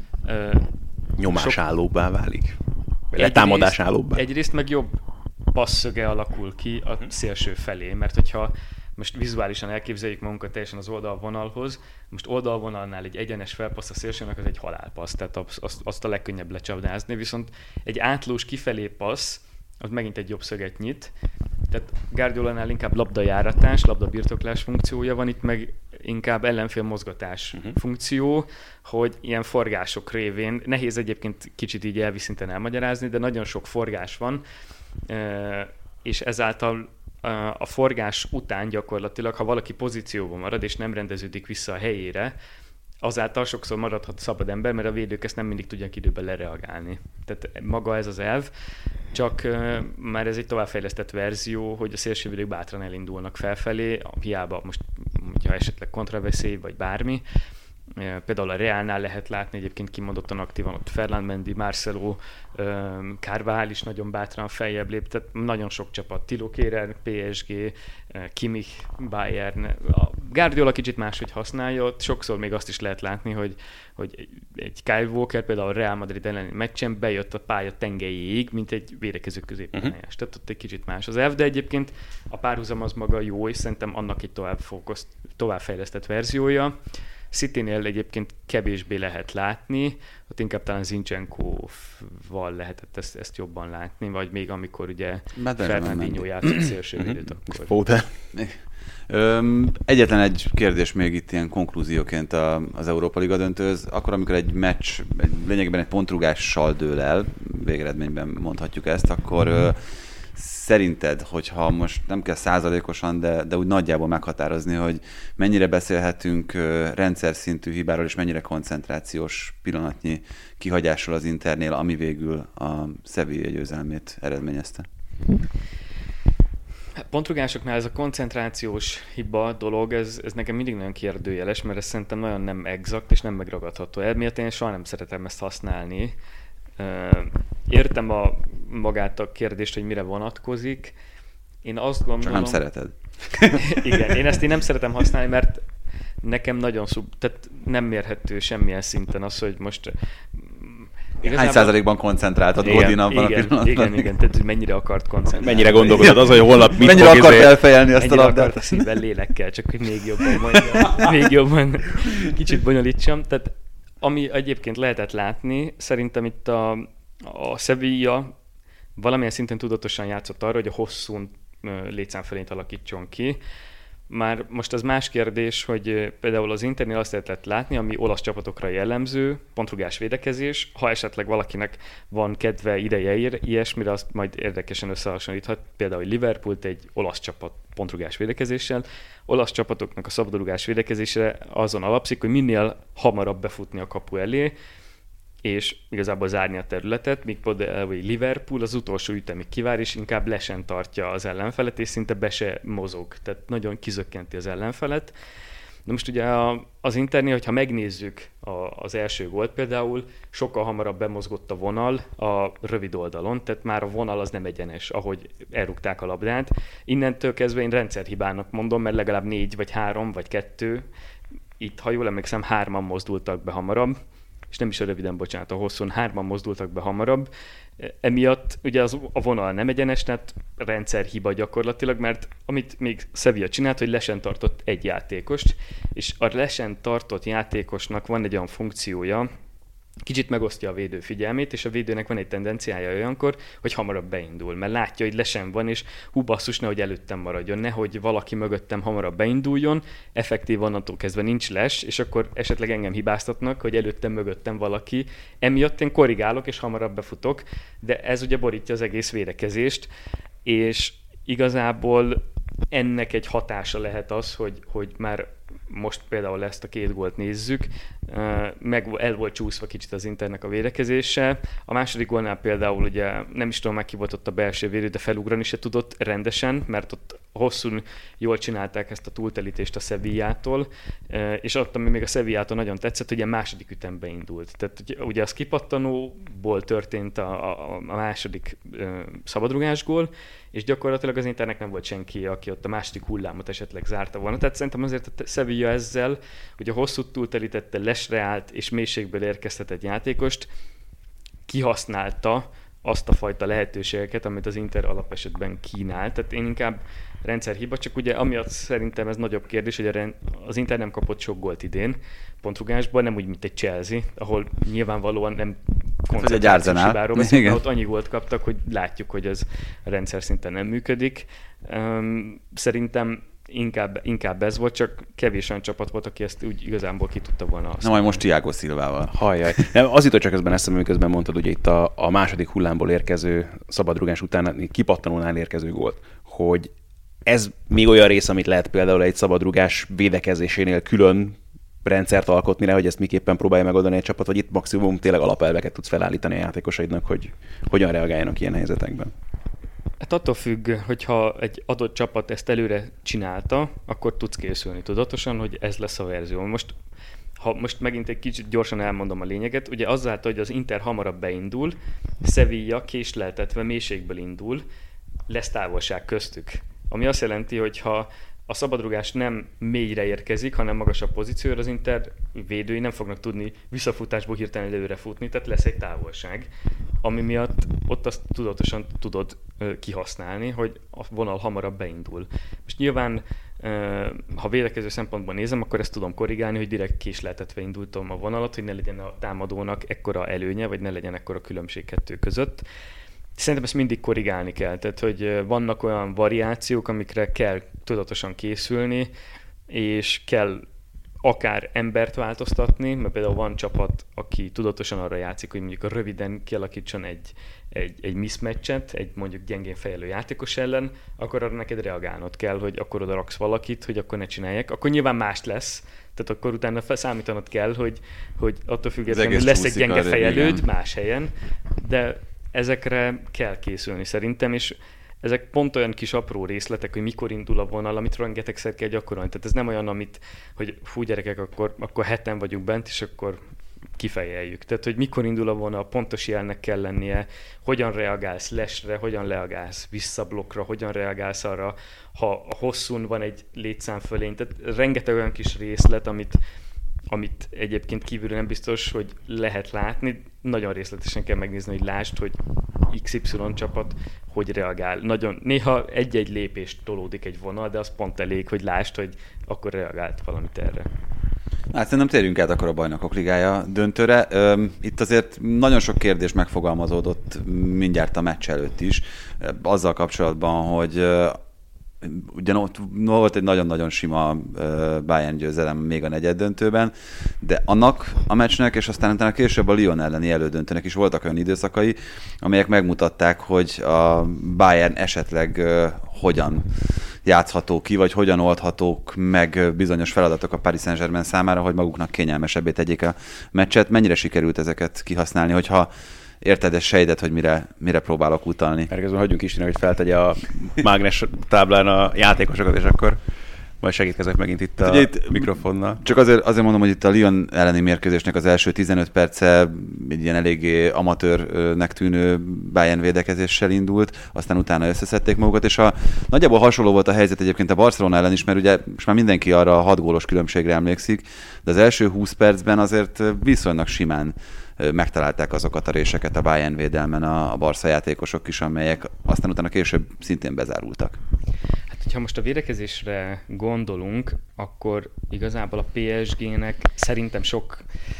nyomásállóbbá válik. Letámadás állóbbá. Egyrészt meg jobb passzöge alakul ki a szélső felé, mert hogyha most vizuálisan elképzeljük magunkat teljesen az oldalvonalhoz, most oldalvonalnál egy egyenes felpassz a szélsőnek az egy halálpassz, tehát azt, azt a legkönnyebb lecsapdázni, viszont egy átlós kifelé passz, az megint egy jobb szöget nyit, tehát Guardiolánál inkább labdajáratás, labdabirtoklás funkciója van, itt meg inkább ellenfél mozgatás uh-huh. funkció, hogy ilyen forgások révén, nehéz egyébként kicsit így elviszinten elmagyarázni, de nagyon sok forgás van, és ezáltal a forgás után gyakorlatilag, ha valaki pozícióban marad, és nem rendeződik vissza a helyére, azáltal sokszor maradhat szabad ember, mert a védők ezt nem mindig tudják időben lereagálni. Tehát maga ez az elv, csak uh, már ez egy továbbfejlesztett verzió, hogy a szélsővédők bátran elindulnak felfelé, hiába most, ha esetleg kontraveszély, vagy bármi. Uh, például a Realnál lehet látni, egyébként kimondottan aktívan ott Ferland Mendy, Marcelo, uh, Carvajal is nagyon bátran feljebb lép, tehát nagyon sok csapat, Thilo Kehrer, pé es gé, uh, Kimmich, Bayern. A Guardiola kicsit máshogy használja, ott sokszor még azt is lehet látni, hogy, hogy egy Kyle Walker például a Real Madrid elleni meccsen bejött a pálya tengelyéig, mint egy védekező középpályás. Uh-huh. Tehát ott egy kicsit más az elv, de egyébként a párhuzam az maga jó, és szerintem annak egy tovább fókusz, továbbfejlesztett verziója. Citynél egyébként kevésbé lehet látni, ott inkább talán Zinchenko-val lehetett ezt, ezt jobban látni, vagy még amikor ugye Fernandinho játszott szélsővédőt, akkor. Foden. Egyetlen egy kérdés még itt ilyen konklúzióként az Európa Liga döntőhöz. Akkor, amikor egy meccs egy, lényegében egy pontrúgással dől el, végeredményben mondhatjuk ezt, akkor ö, szerinted, hogyha most nem kell százalékosan, de, de úgy nagyjából meghatározni, hogy mennyire beszélhetünk ö, rendszer szintű hibáról, és mennyire koncentrációs pillanatnyi kihagyásról az Internél, ami végül a Sevilla győzelmét eredményezte? Pontrugásoknál ez a koncentrációs hiba dolog, ez, ez nekem mindig nagyon kérdőjeles, mert ez szerintem nagyon nem exakt és nem megragadható. Emiatt én soha nem szeretem ezt használni. Értem a magát a kérdést, hogy mire vonatkozik. Én azt gondolom... Csak nem szereted. Igen, én ezt én nem szeretem használni, mert nekem nagyon szub... Tehát nem mérhető semmilyen szinten az, hogy most... Igazából... Hány százalékban koncentráltad Godin abban igen, a pillanatban? Igen, igen, tehát mennyire akart koncentrálni. Mennyire gondolkodod az, hogy holnap mit mennyire fog akart izé... elfejelni azt mennyire a labdát? akart a szívvel, lélekkel, csak hogy még jobban mondjam, még jobban kicsit bonyolítsam. Tehát ami egyébként lehetett látni, szerintem itt a, a Sevilla valamilyen szinten tudatosan játszott arra, hogy a hosszú létszám felényt alakítson ki. Már most az más kérdés, hogy például az Internél azt lehetett látni, ami olasz csapatokra jellemző, pontrugás védekezés. Ha esetleg valakinek van kedve, ideje ilyesmire, azt majd érdekesen összehasonlíthat. Például Liverpoolt egy olasz csapat pontrugás védekezéssel. Olasz csapatoknak a szabadrugás védekezésre azon alapszik, hogy minél hamarabb befutni a kapu elé, és igazából zárni a területet, míg például Liverpool az utolsó ütemig kivár, és inkább lesen tartja az ellenfelet, és szinte be se mozog, tehát nagyon kizökkenti az ellenfelet. De most ugye az Internél, hogyha megnézzük az első gólt például, sokkal hamarabb bemozgott a vonal a rövid oldalon, tehát már a vonal az nem egyenes, ahogy elrúgták a labdát. Innentől kezdve én rendszerhibának mondom, mert legalább négy, vagy három, vagy kettő, itt, ha jól emlékszem, hárman mozdultak be hamarabb, és nem is a röviden, bocsánat, a hosszún, hárman mozdultak be hamarabb. Emiatt ugye az, a vonal nem egyenes, tehát rendszerhiba gyakorlatilag, mert amit még Sevilla csinált, hogy lesen tartott egy játékost, és a lesen tartott játékosnak van egy olyan funkciója, kicsit megosztja a védő figyelmét, és a védőnek van egy tendenciája olyankor, hogy hamarabb beindul, mert látja, hogy lesen van, és hú basszus, nehogy előttem maradjon, nehogy valaki mögöttem hamarabb beinduljon, effektív onnantól kezdve nincs les, és akkor esetleg engem hibáztatnak, hogy előttem mögöttem valaki, emiatt én korrigálok, és hamarabb befutok, de ez ugye borítja az egész védekezést, és igazából ennek egy hatása lehet az, hogy, hogy már most például ezt a két gólt nézzük, meg el volt csúszva kicsit az Internek a védekezése. A második gólnál például ugye nem is tudom, meg ki volt ott a belső védő, de felugrani se tudott rendesen, mert ott hosszún jól csinálták ezt a túltelítést a Sevillától, és ott, ami még a Sevillától nagyon tetszett, hogy a második ütembe indult. Tehát ugye a skipattanóból történt a, a, a második szabadrugásgól, és gyakorlatilag az Internek nem volt senki, aki ott a második hullámot esetleg zárta volna. Tehát szerintem azért a Sevilla ezzel, hogy a hosszú túltelítette, lesre állt és mélységből érkeztetett játékost, kihasználta azt a fajta lehetőségeket, amit az Inter alapesetben kínál. Tehát én inkább rendszerhiba, csak ugye amiatt szerintem ez nagyobb kérdés, hogy az Inter nem kapott sok gólt idén pontrugásban, nem úgy, mint egy Chelsea, ahol nyilvánvalóan nem koncentrációs hibáról beszélünk, ott annyi gólt kaptak, hogy látjuk, hogy ez a rendszer szinten nem működik. Szerintem Inkább, inkább ez volt, csak kevés olyan csapat volt, aki ezt úgy igazából ki tudta volna azt. Na majd most Thiago Silvával. Hajjaj. Nem, az jutott csak közben eszembe, miközben mondtad, ugye itt a, a második hullámból érkező szabadrugás után kipattanónál érkező gólt, hogy ez még olyan rész, amit lehet például egy szabadrugás védekezésénél külön rendszert alkotni rá, hogy ezt miképpen próbálja megoldani egy csapat, vagy itt maximum tényleg alapelveket tudsz felállítani a játékosaidnak, hogy hogyan reagáljanak ilyen helyzetekben. Hát attól függ, hogyha egy adott csapat ezt előre csinálta, akkor tudsz készülni tudatosan, hogy ez lesz a verzió. Most, ha most megint egy kicsit gyorsan elmondom a lényeget, ugye azáltal, hogy az Inter hamarabb beindul, Sevilla késleltetve mélységből indul, lesz távolság köztük. Ami azt jelenti, hogy ha a szabadrugás nem mélyre érkezik, hanem magasabb pozícióra, az Inter védői nem fognak tudni visszafutásból hirtelen előre futni, tehát lesz egy távolság, ami miatt ott azt tudatosan tudod kihasználni, hogy a vonal hamarabb beindul. Most nyilván, ha védekező szempontból nézem, akkor ezt tudom korrigálni, hogy direkt késleltetve indultam a vonalat, hogy ne legyen a támadónak ekkora előnye, vagy ne legyen ekkora különbség kettő között. Szerintem ezt mindig korrigálni kell, tehát hogy vannak olyan variációk, amikre kell tudatosan készülni, és kell akár embert változtatni, mert például van csapat, aki tudatosan arra játszik, hogy mondjuk a röviden kialakítson egy, egy, egy mismatchet, egy mondjuk gyengén fejelő játékos ellen, akkor arra neked reagálnod kell, hogy akkor oda raksz valakit, hogy akkor ne csinálják. Akkor nyilván más lesz, tehát akkor utána számítanod kell, hogy, hogy attól függetlenül lesz egy gyenge fejelőd más helyen, de ezekre kell készülni szerintem, és ezek pont olyan kis apró részletek, hogy mikor indul a vonal, amit rengetegszer kell gyakorolni. Tehát ez nem olyan, amit, hogy fú gyerekek, akkor, akkor heten vagyunk bent, és akkor kifejeljük. Tehát, hogy mikor indul a vonal, pontos jelnek kell lennie, hogyan reagálsz lesre, hogyan reagálsz visszablokkra, hogyan reagálsz arra, ha a hosszún van egy létszámfölény. Tehát rengeteg olyan kis részlet, amit amit egyébként kívülről nem biztos, hogy lehet látni. Nagyon részletesen kell megnézni, hogy lásd, hogy iksz ipszilon csapat hogy reagál. Nagyon, néha egy-egy lépést tolódik egy vonal, de az pont elég, hogy lásd, hogy akkor reagált valamit erre. Hát szerintem térjünk át akkor a Bajnokok Ligája döntőre. Itt azért nagyon sok kérdés megfogalmazódott mindjárt a meccs előtt is, azzal kapcsolatban, hogy ugyan ott volt egy nagyon-nagyon sima Bayern győzelem még a negyeddöntőben, de annak a meccsnek, és aztán utána később a Lyon elleni elődöntőnek is voltak olyan időszakai, amelyek megmutatták, hogy a Bayern esetleg hogyan játszható ki, vagy hogyan oldhatók meg bizonyos feladatok a Paris Saint-Germain számára, hogy maguknak kényelmesebbé tegyék a meccset. Mennyire sikerült ezeket kihasználni, hogyha érted, ez sejted, hogy mire, mire próbálok utalni. Erkezben hagyjunk Istennek, hogy feltegye a mágnes táblán a játékosokat, és akkor majd segítkezek megint itt a itt mikrofonnal. Csak azért, azért mondom, hogy itt a Lyon elleni mérkőzésnek az első tizenöt perce egy ilyen eléggé amatőrnek tűnő Bayern védekezéssel indult, aztán utána összeszedték magukat, és a, nagyjából hasonló volt a helyzet egyébként a Barcelona ellen is, mert ugye most már mindenki arra a hat gólos különbségre emlékszik, de az első húsz percben azért viszonylag simán megtalálták azokat a réseket a Bayern védelmen a, a Barca játékosok is, amelyek aztán utána később szintén bezárultak. Hát, hogyha most a védekezésre gondolunk, akkor igazából a pé es gének szerintem sok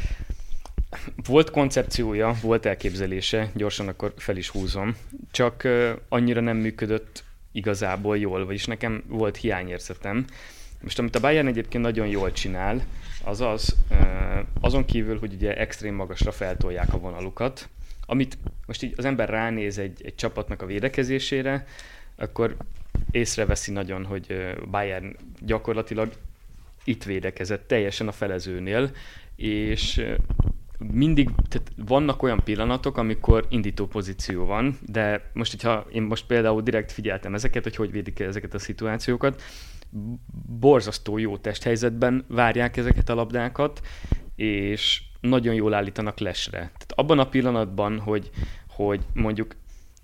volt koncepciója, volt elképzelése, gyorsan akkor fel is húzom, csak uh, annyira nem működött igazából jól, vagyis nekem volt hiányérzetem. Most amit a Bayern egyébként nagyon jól csinál, az az, azon kívül, hogy ugye extrém magasra feltolják a vonalukat, amit most így az ember ránéz egy, egy csapatnak a védekezésére, akkor észreveszi nagyon, hogy Bayern gyakorlatilag itt védekezett teljesen a felezőnél, és mindig, tehát vannak olyan pillanatok, amikor indító pozíció van, de most, hogyha én most például direkt figyeltem ezeket, hogy hogy védik ezeket a szituációkat, borzasztó jó testhelyzetben várják ezeket a labdákat, és nagyon jól állítanak lesre. Tehát abban a pillanatban, hogy, hogy mondjuk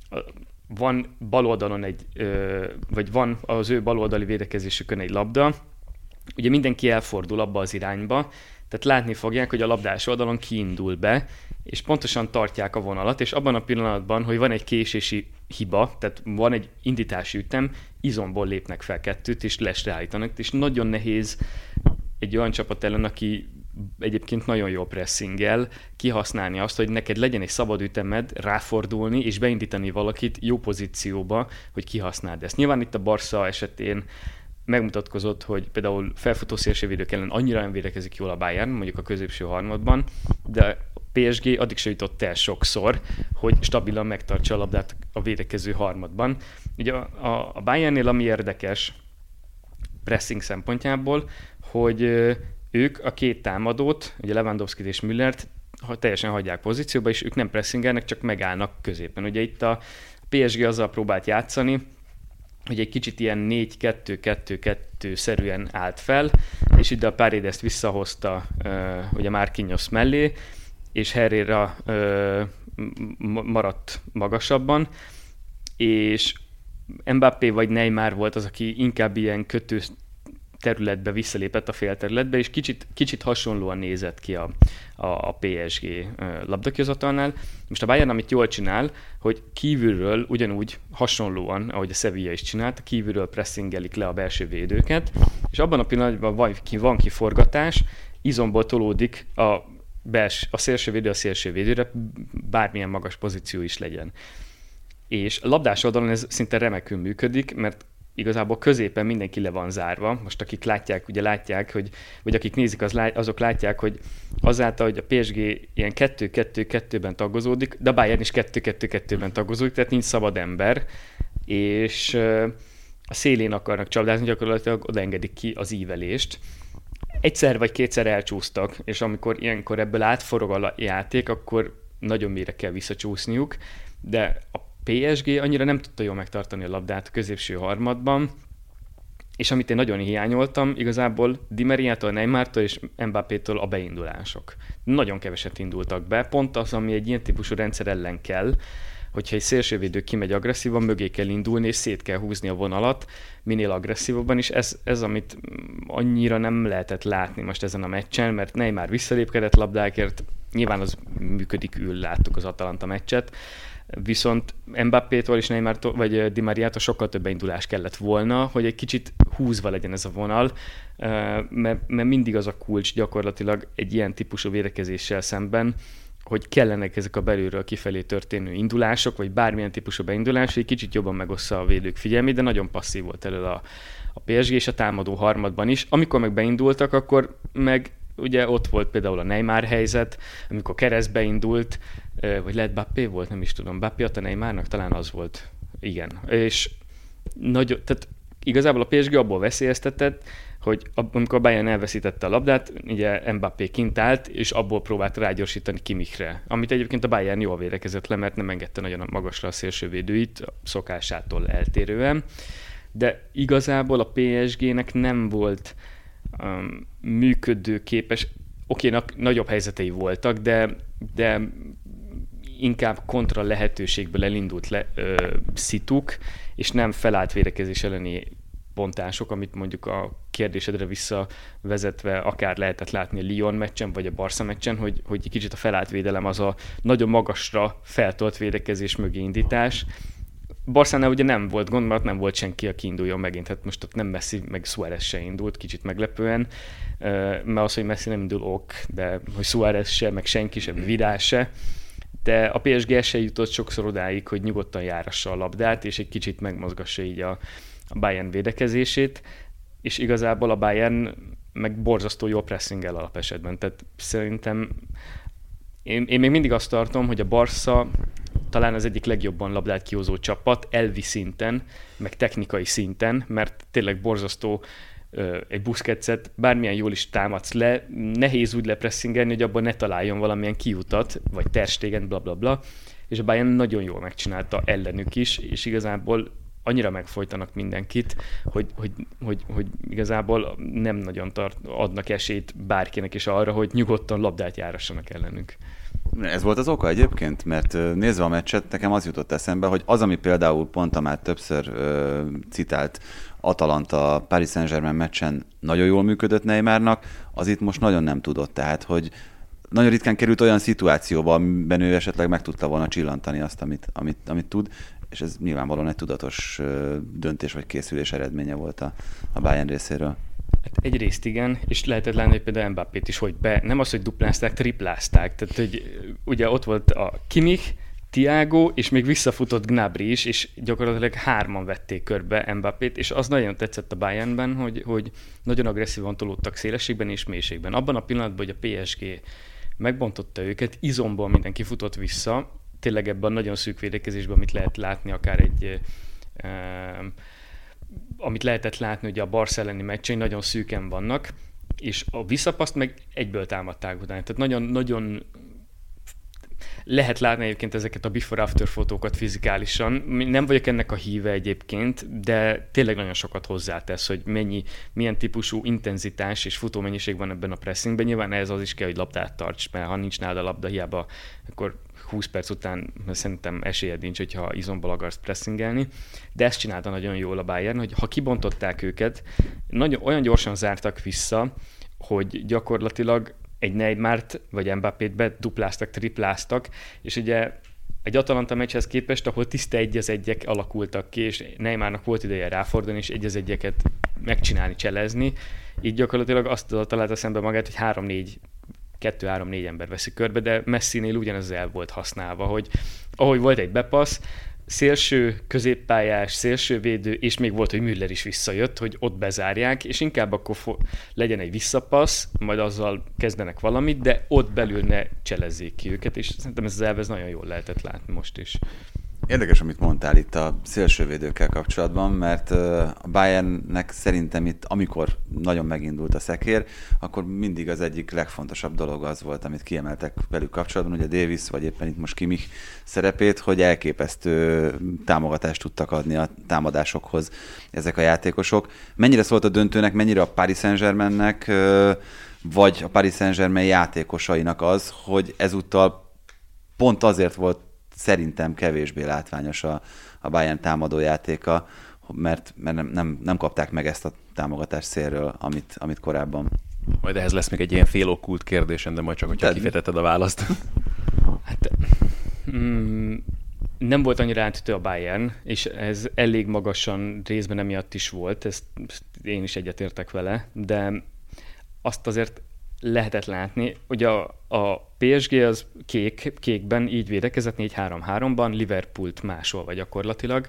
van baloldalon egy, vagy van az ő baloldali védekezésükön egy labda, ugye mindenki elfordul abba az irányba, tehát látni fogják, hogy a labdás oldalon kiindul be, és pontosan tartják a vonalat, és abban a pillanatban, hogy van egy késési hiba, tehát van egy indítási ütem, izomból lépnek fel kettőt, és lesre állítanak, és nagyon nehéz egy olyan csapat ellen, aki egyébként nagyon jó pressingel, kihasználni azt, hogy neked legyen egy szabad ütemed, ráfordulni, és beindítani valakit jó pozícióba, hogy kihasználd ezt. Nyilván itt a Barca esetén megmutatkozott, hogy például felfutó szélsővédők ellen annyira nem védekezik jól a Bayern, mondjuk a középső harmadban, de a pé es gé addig se jutott el sokszor, hogy stabilan megtartsa a labdát a védekező harmadban. Ugye a, a Bayernnél ami érdekes pressing szempontjából, hogy ők a két támadót, ugye Lewandowskit és Müllert teljesen hagyják pozícióba, és ők nem pressingelnek, csak megállnak középen. Ugye itt a pé es gé azzal próbált játszani, hogy egy kicsit ilyen négy kettő kettő kettő szerűen állt fel, és ide a Paredes visszahozta uh, ugye Marquinhos mellé, és Herrera uh, maradt magasabban, és Mbappé vagy Neymar volt az, aki inkább ilyen kötő területbe visszalépett a félterületbe, és kicsit, kicsit hasonlóan nézett ki a, a, a pé es gé labdakihozatalnál. Most a Bayern, amit jól csinál, hogy kívülről ugyanúgy hasonlóan, ahogy a Sevilla is csinált, kívülről pressingelik le a belső védőket, és abban a pillanatban van, van kiforgatás, izomból tolódik a, bels, a szélsővédő a szélsővédőre, bármilyen magas pozíció is legyen. És a labdás oldalon ez szinte remekül működik, mert igazából középen mindenki le van zárva. Most akik látják, ugye látják, hogy, vagy akik nézik, az, azok látják, hogy azáltal, hogy a pé es gé ilyen kettő kettő kettőben tagozódik, de a Bayern is kettő kettő kettőben tagozódik, tehát nincs szabad ember, és a szélén akarnak csapdázni, gyakorlatilag odaengedik ki az ívelést. Egyszer vagy kétszer elcsúsztak, és amikor ilyenkor ebből átforog a játék, akkor nagyon mélyre kell visszacsúszniuk, de a pé es gé annyira nem tudta jól megtartani a labdát a középső harmadban, és amit én nagyon hiányoltam, igazából Di Mariától, Neymartól és Mbappétől a beindulások. Nagyon keveset indultak be, pont az, ami egy ilyen típusú rendszer ellen kell, hogyha egy szélsővédő kimegy agresszívan, mögé kell indulni, és szét kell húzni a vonalat minél agresszívabban, és ez, ez amit annyira nem lehetett látni most ezen a meccsen, mert Neymar visszalépkedett labdákért, nyilván az működik, ül, láttuk az Atalanta meccset, viszont Mbappétól és Neymartól, vagy Di Mariától sokkal több beindulás kellett volna, hogy egy kicsit húzva legyen ez a vonal, mert, mert mindig az a kulcs gyakorlatilag egy ilyen típusú védekezéssel szemben, hogy kellenek ezek a belülről kifelé történő indulások, vagy bármilyen típusú beindulás, hogy kicsit jobban megossza a védők figyelmét, de nagyon passzív volt elő a, a pé es gé és a támadó harmadban is. Amikor meg beindultak, akkor meg ugye ott volt például a Neymar helyzet, amikor keresztbe indult, vagy lehet Mbappé volt, nem is tudom, Mbappé a Neymarnak, talán az volt. Igen. És nagy, tehát igazából a pé es gé abból veszélyeztetett, hogy amikor a Bayern elveszítette a labdát, ugye Mbappé kint állt, és abból próbált rágyorsítani Kimmichre, amit egyébként a Bayern jól védekezett le, mert nem engedte nagyon magasra a szélsővédőit, a szokásától eltérően. De igazából a pé es gének nem volt um, működőképes, oké, nagyobb helyzetei voltak, de, de inkább kontra lehetőségből elindult le, ö, szituk, és nem felállt védekezés elleni pontások, amit mondjuk a kérdésedre visszavezetve akár lehetett látni a Lyon meccsen, vagy a Barca meccsen, hogy, hogy kicsit a felállt védelem az a nagyon magasra feltolt védekezés mögé indítás. Barcánál ugye nem volt gond, mert nem volt senki, aki induljon megint. Hát most ott nem Messi, meg Suárez se indult, kicsit meglepően, mert az, hogy Messi nem indul ok, de hogy Suárez se, meg senki se, Vidal se. De a pé es gé se jutott sokszor odáig, hogy nyugodtan járassa a labdát, és egy kicsit megmozgassa így a, a Bayern védekezését, és igazából a Bayern meg borzasztó jó pressingel alapesetben. Tehát szerintem én, én még mindig azt tartom, hogy a Barca talán az egyik legjobban labdát kihozó csapat elvi szinten, meg technikai szinten, mert tényleg borzasztó egy Busquetset, bármilyen jól is támadsz le, nehéz úgy lepressingelni, hogy abban ne találjon valamilyen kiutat, vagy Ter Stegen, bla bla bla, és a Bayern nagyon jól megcsinálta ellenük is, és igazából annyira megfojtanak mindenkit, hogy, hogy, hogy, hogy igazából nem nagyon tart, adnak esélyt bárkinek is arra, hogy nyugodtan labdát járassanak ellenük. Ez volt az oka egyébként, mert nézve a meccset, nekem az jutott eszembe, hogy az, ami például pont a már többször ö, citált Atalanta Paris Saint-Germain meccsen nagyon jól működött Neymarnak, az itt most nagyon nem tudott. Tehát, hogy nagyon ritkán került olyan szituációba, amiben ő esetleg meg tudta volna csillantani azt, amit, amit, amit tud, és ez nyilvánvalóan egy tudatos ö, döntés vagy készülés eredménye volt a, a Bayern részéről. Hát egyrészt igen, és lehetett látni, hogy például Mbappét is, hogy be, nem az, hogy duplázták, triplázták. Tehát, hogy ugye ott volt a Kimmich, Thiago, és még visszafutott Gnabry is, és gyakorlatilag hárman vették körbe Mbappét, és az nagyon tetszett a Bayernben, hogy, hogy nagyon agresszívan tolódtak szélességben és mélységben. Abban a pillanatban, hogy a pé es gé megbontotta őket, izomból mindenki futott vissza, tényleg ebben a nagyon szűk védekezésben, amit lehet látni, akár egy... Um, amit lehetett látni, hogy a Barca elleni meccsei nagyon szűken vannak, és a visszapaszt meg egyből támadták utána. Tehát nagyon, nagyon lehet látni egyébként ezeket a before-after fotókat fizikálisan. Nem vagyok ennek a híve egyébként, de tényleg nagyon sokat hozzátesz, hogy mennyi, milyen típusú intenzitás és futómennyiség van ebben a pressingben. Nyilván ez az is kell, hogy labdát tarts, mert ha nincs nálad a labda, hiába, akkor húsz perc után szerintem esélyed nincs, hogyha izomból akarsz pressingelni. De ezt csinálta nagyon jól a Bayern, hogy ha kibontották őket, nagyon, olyan gyorsan zártak vissza, hogy gyakorlatilag egy Neymart vagy Mbappét bedupláztak, tripláztak, és ugye egy Atalanta meccshez képest, ahol tiszta egy az egyek alakultak ki, és Neymarnak volt ideje ráfordulni, és egy az egyeket megcsinálni, cselezni, így gyakorlatilag azt találta szembe magát, hogy három-négy kettő-három-négy ember veszi körbe, de Messinél ugyanez el volt használva, hogy ahogy volt egy bepassz, szélső, középpályás, szélsővédő, és még volt, hogy Müller is visszajött, hogy ott bezárják, és inkább akkor fo- legyen egy visszapassz, majd azzal kezdenek valamit, de ott belül ne cselezzék ki őket, és szerintem ez az elv ez nagyon jól lehetett látni most is. Érdekes, amit mondtál itt a szélsővédőkkel kapcsolatban, mert a Bayernnek szerintem itt, amikor nagyon megindult a szekér, akkor mindig az egyik legfontosabb dolog az volt, amit kiemeltek velük kapcsolatban, ugye Davis, vagy éppen itt most Kimmich szerepét, hogy elképesztő támogatást tudtak adni a támadásokhoz ezek a játékosok. Mennyire szólt a döntőnek, mennyire a Paris Saint-Germainnek, vagy a Paris Saint-Germain játékosainak az, hogy ezúttal pont azért volt szerintem kevésbé látványos a, a Bayern támadójátéka, mert, mert nem, nem, nem kapták meg ezt a támogatást szélről, amit, amit korábban. Majd ehhez lesz még egy ilyen félokkult kérdésem, de majd csak, hogyha kifejtetted a választ. Hát mm, nem volt annyira átütő a Bayern, és ez elég magasan részben emiatt is volt, ezt, ezt én is egyetértek vele, de azt azért lehetett látni, hogy a, a pé es gé az kék, kékben így védekezett négy három háromban, Liverpoolt másolva gyakorlatilag.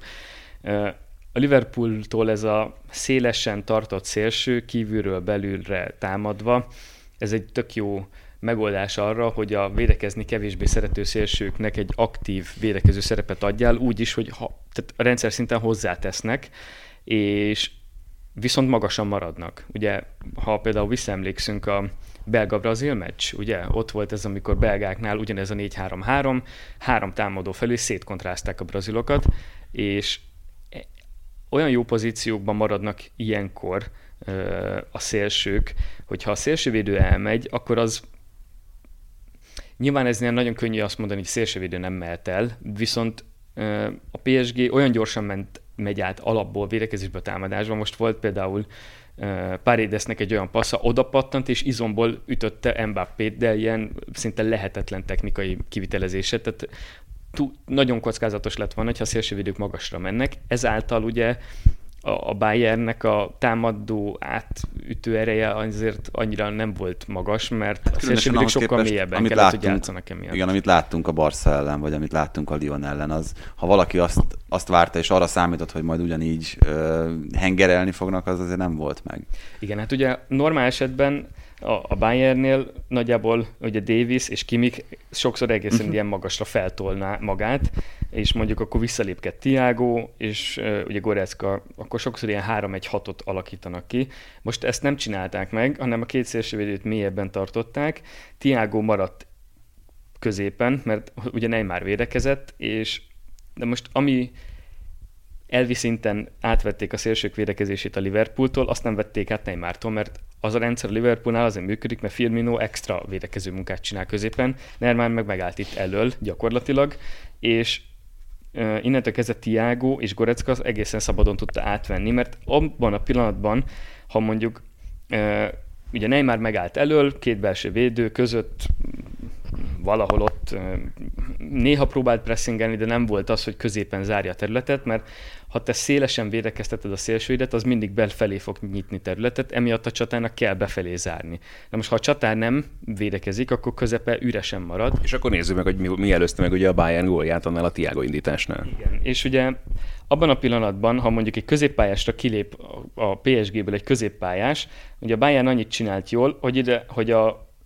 A Liverpooltól ez a szélesen tartott szélső, kívülről belülre támadva, ez egy tök jó megoldás arra, hogy a védekezni kevésbé szerető szélsőknek egy aktív védekező szerepet adjál, úgy is, hogy ha, tehát a rendszer szinten hozzátesznek, és viszont magasan maradnak. Ugye, ha például visszaemlékszünk a belga-brazil meccs, ugye, ott volt ez, amikor belgáknál ugyanez a négy három három, három támadó felé szétkontrázták a brazilokat, és olyan jó pozíciókban maradnak ilyenkor ö, a szélsők, hogyha a szélsővédő elmegy, akkor az nyilván eznél nagyon könnyű azt mondani, hogy szélsővédő nem mehet el, viszont ö, a pé es gé olyan gyorsan ment, megy át alapból védekezésbe a támadásban. Most volt például uh, Paredesnek egy olyan passza, oda pattant, és izomból ütötte Mbappét, de ilyen szinte lehetetlen technikai kivitelezése. Tehát tú, nagyon kockázatos lett volna, ha a szélsővédők magasra mennek. Ezáltal ugye a, a Bayernnek a támadó átütő ereje azért annyira nem volt magas, mert a szélsővédők sokkal mélyebben kellett, hogy játszanak emiatt. Igen, amit láttunk a Barca ellen, vagy amit láttunk a Lyon ellen, az, ha valaki azt, azt várta, és arra számított, hogy majd ugyanígy uh, hengerelni fognak, az azért nem volt meg. Igen, hát ugye normál esetben a, a Bayernnél nagyjából ugye Davis és Kimmich sokszor egészen uh-huh. ilyen magasra feltolná magát, és mondjuk akkor visszalépked Thiago, és uh, ugye Goretzka, akkor sokszor ilyen három egy hatot alakítanak ki. Most ezt nem csinálták meg, hanem a két szélsővédőt mélyebben tartották. Thiago maradt középen, mert ugye Neymar védekezett, és de most ami elvi szinten átvették a szélsők védekezését a Liverpooltól, azt nem vették át Neymartól, mert az a rendszer a Liverpoolnál azért működik, mert Firmino extra védekező munkát csinál középen, Neymar meg megállt itt elől gyakorlatilag, és uh, innentől kezdve Thiago és Goretzka egészen szabadon tudta átvenni, mert abban a pillanatban, ha mondjuk uh, ugye Neymar megállt elől, két belső védő között, valahol ott néha próbált pressingelni, de nem volt az, hogy középen zárja a területet, mert ha te szélesen védekezteted a szélsőidet, az mindig befelé fog nyitni területet, emiatt a csatának kell befelé zárni. Na most, ha a csatár nem védekezik, akkor közepe üresen marad. És akkor nézzük meg, hogy mi, mi előzte meg ugye a Bayern gólját annál a Thiago indításnál. Igen, és ugye abban a pillanatban, ha mondjuk egy középpályásra kilép a pé es géből egy középpályás, ugye a Bayern annyit csinált jól, hogy, ide, hogy a,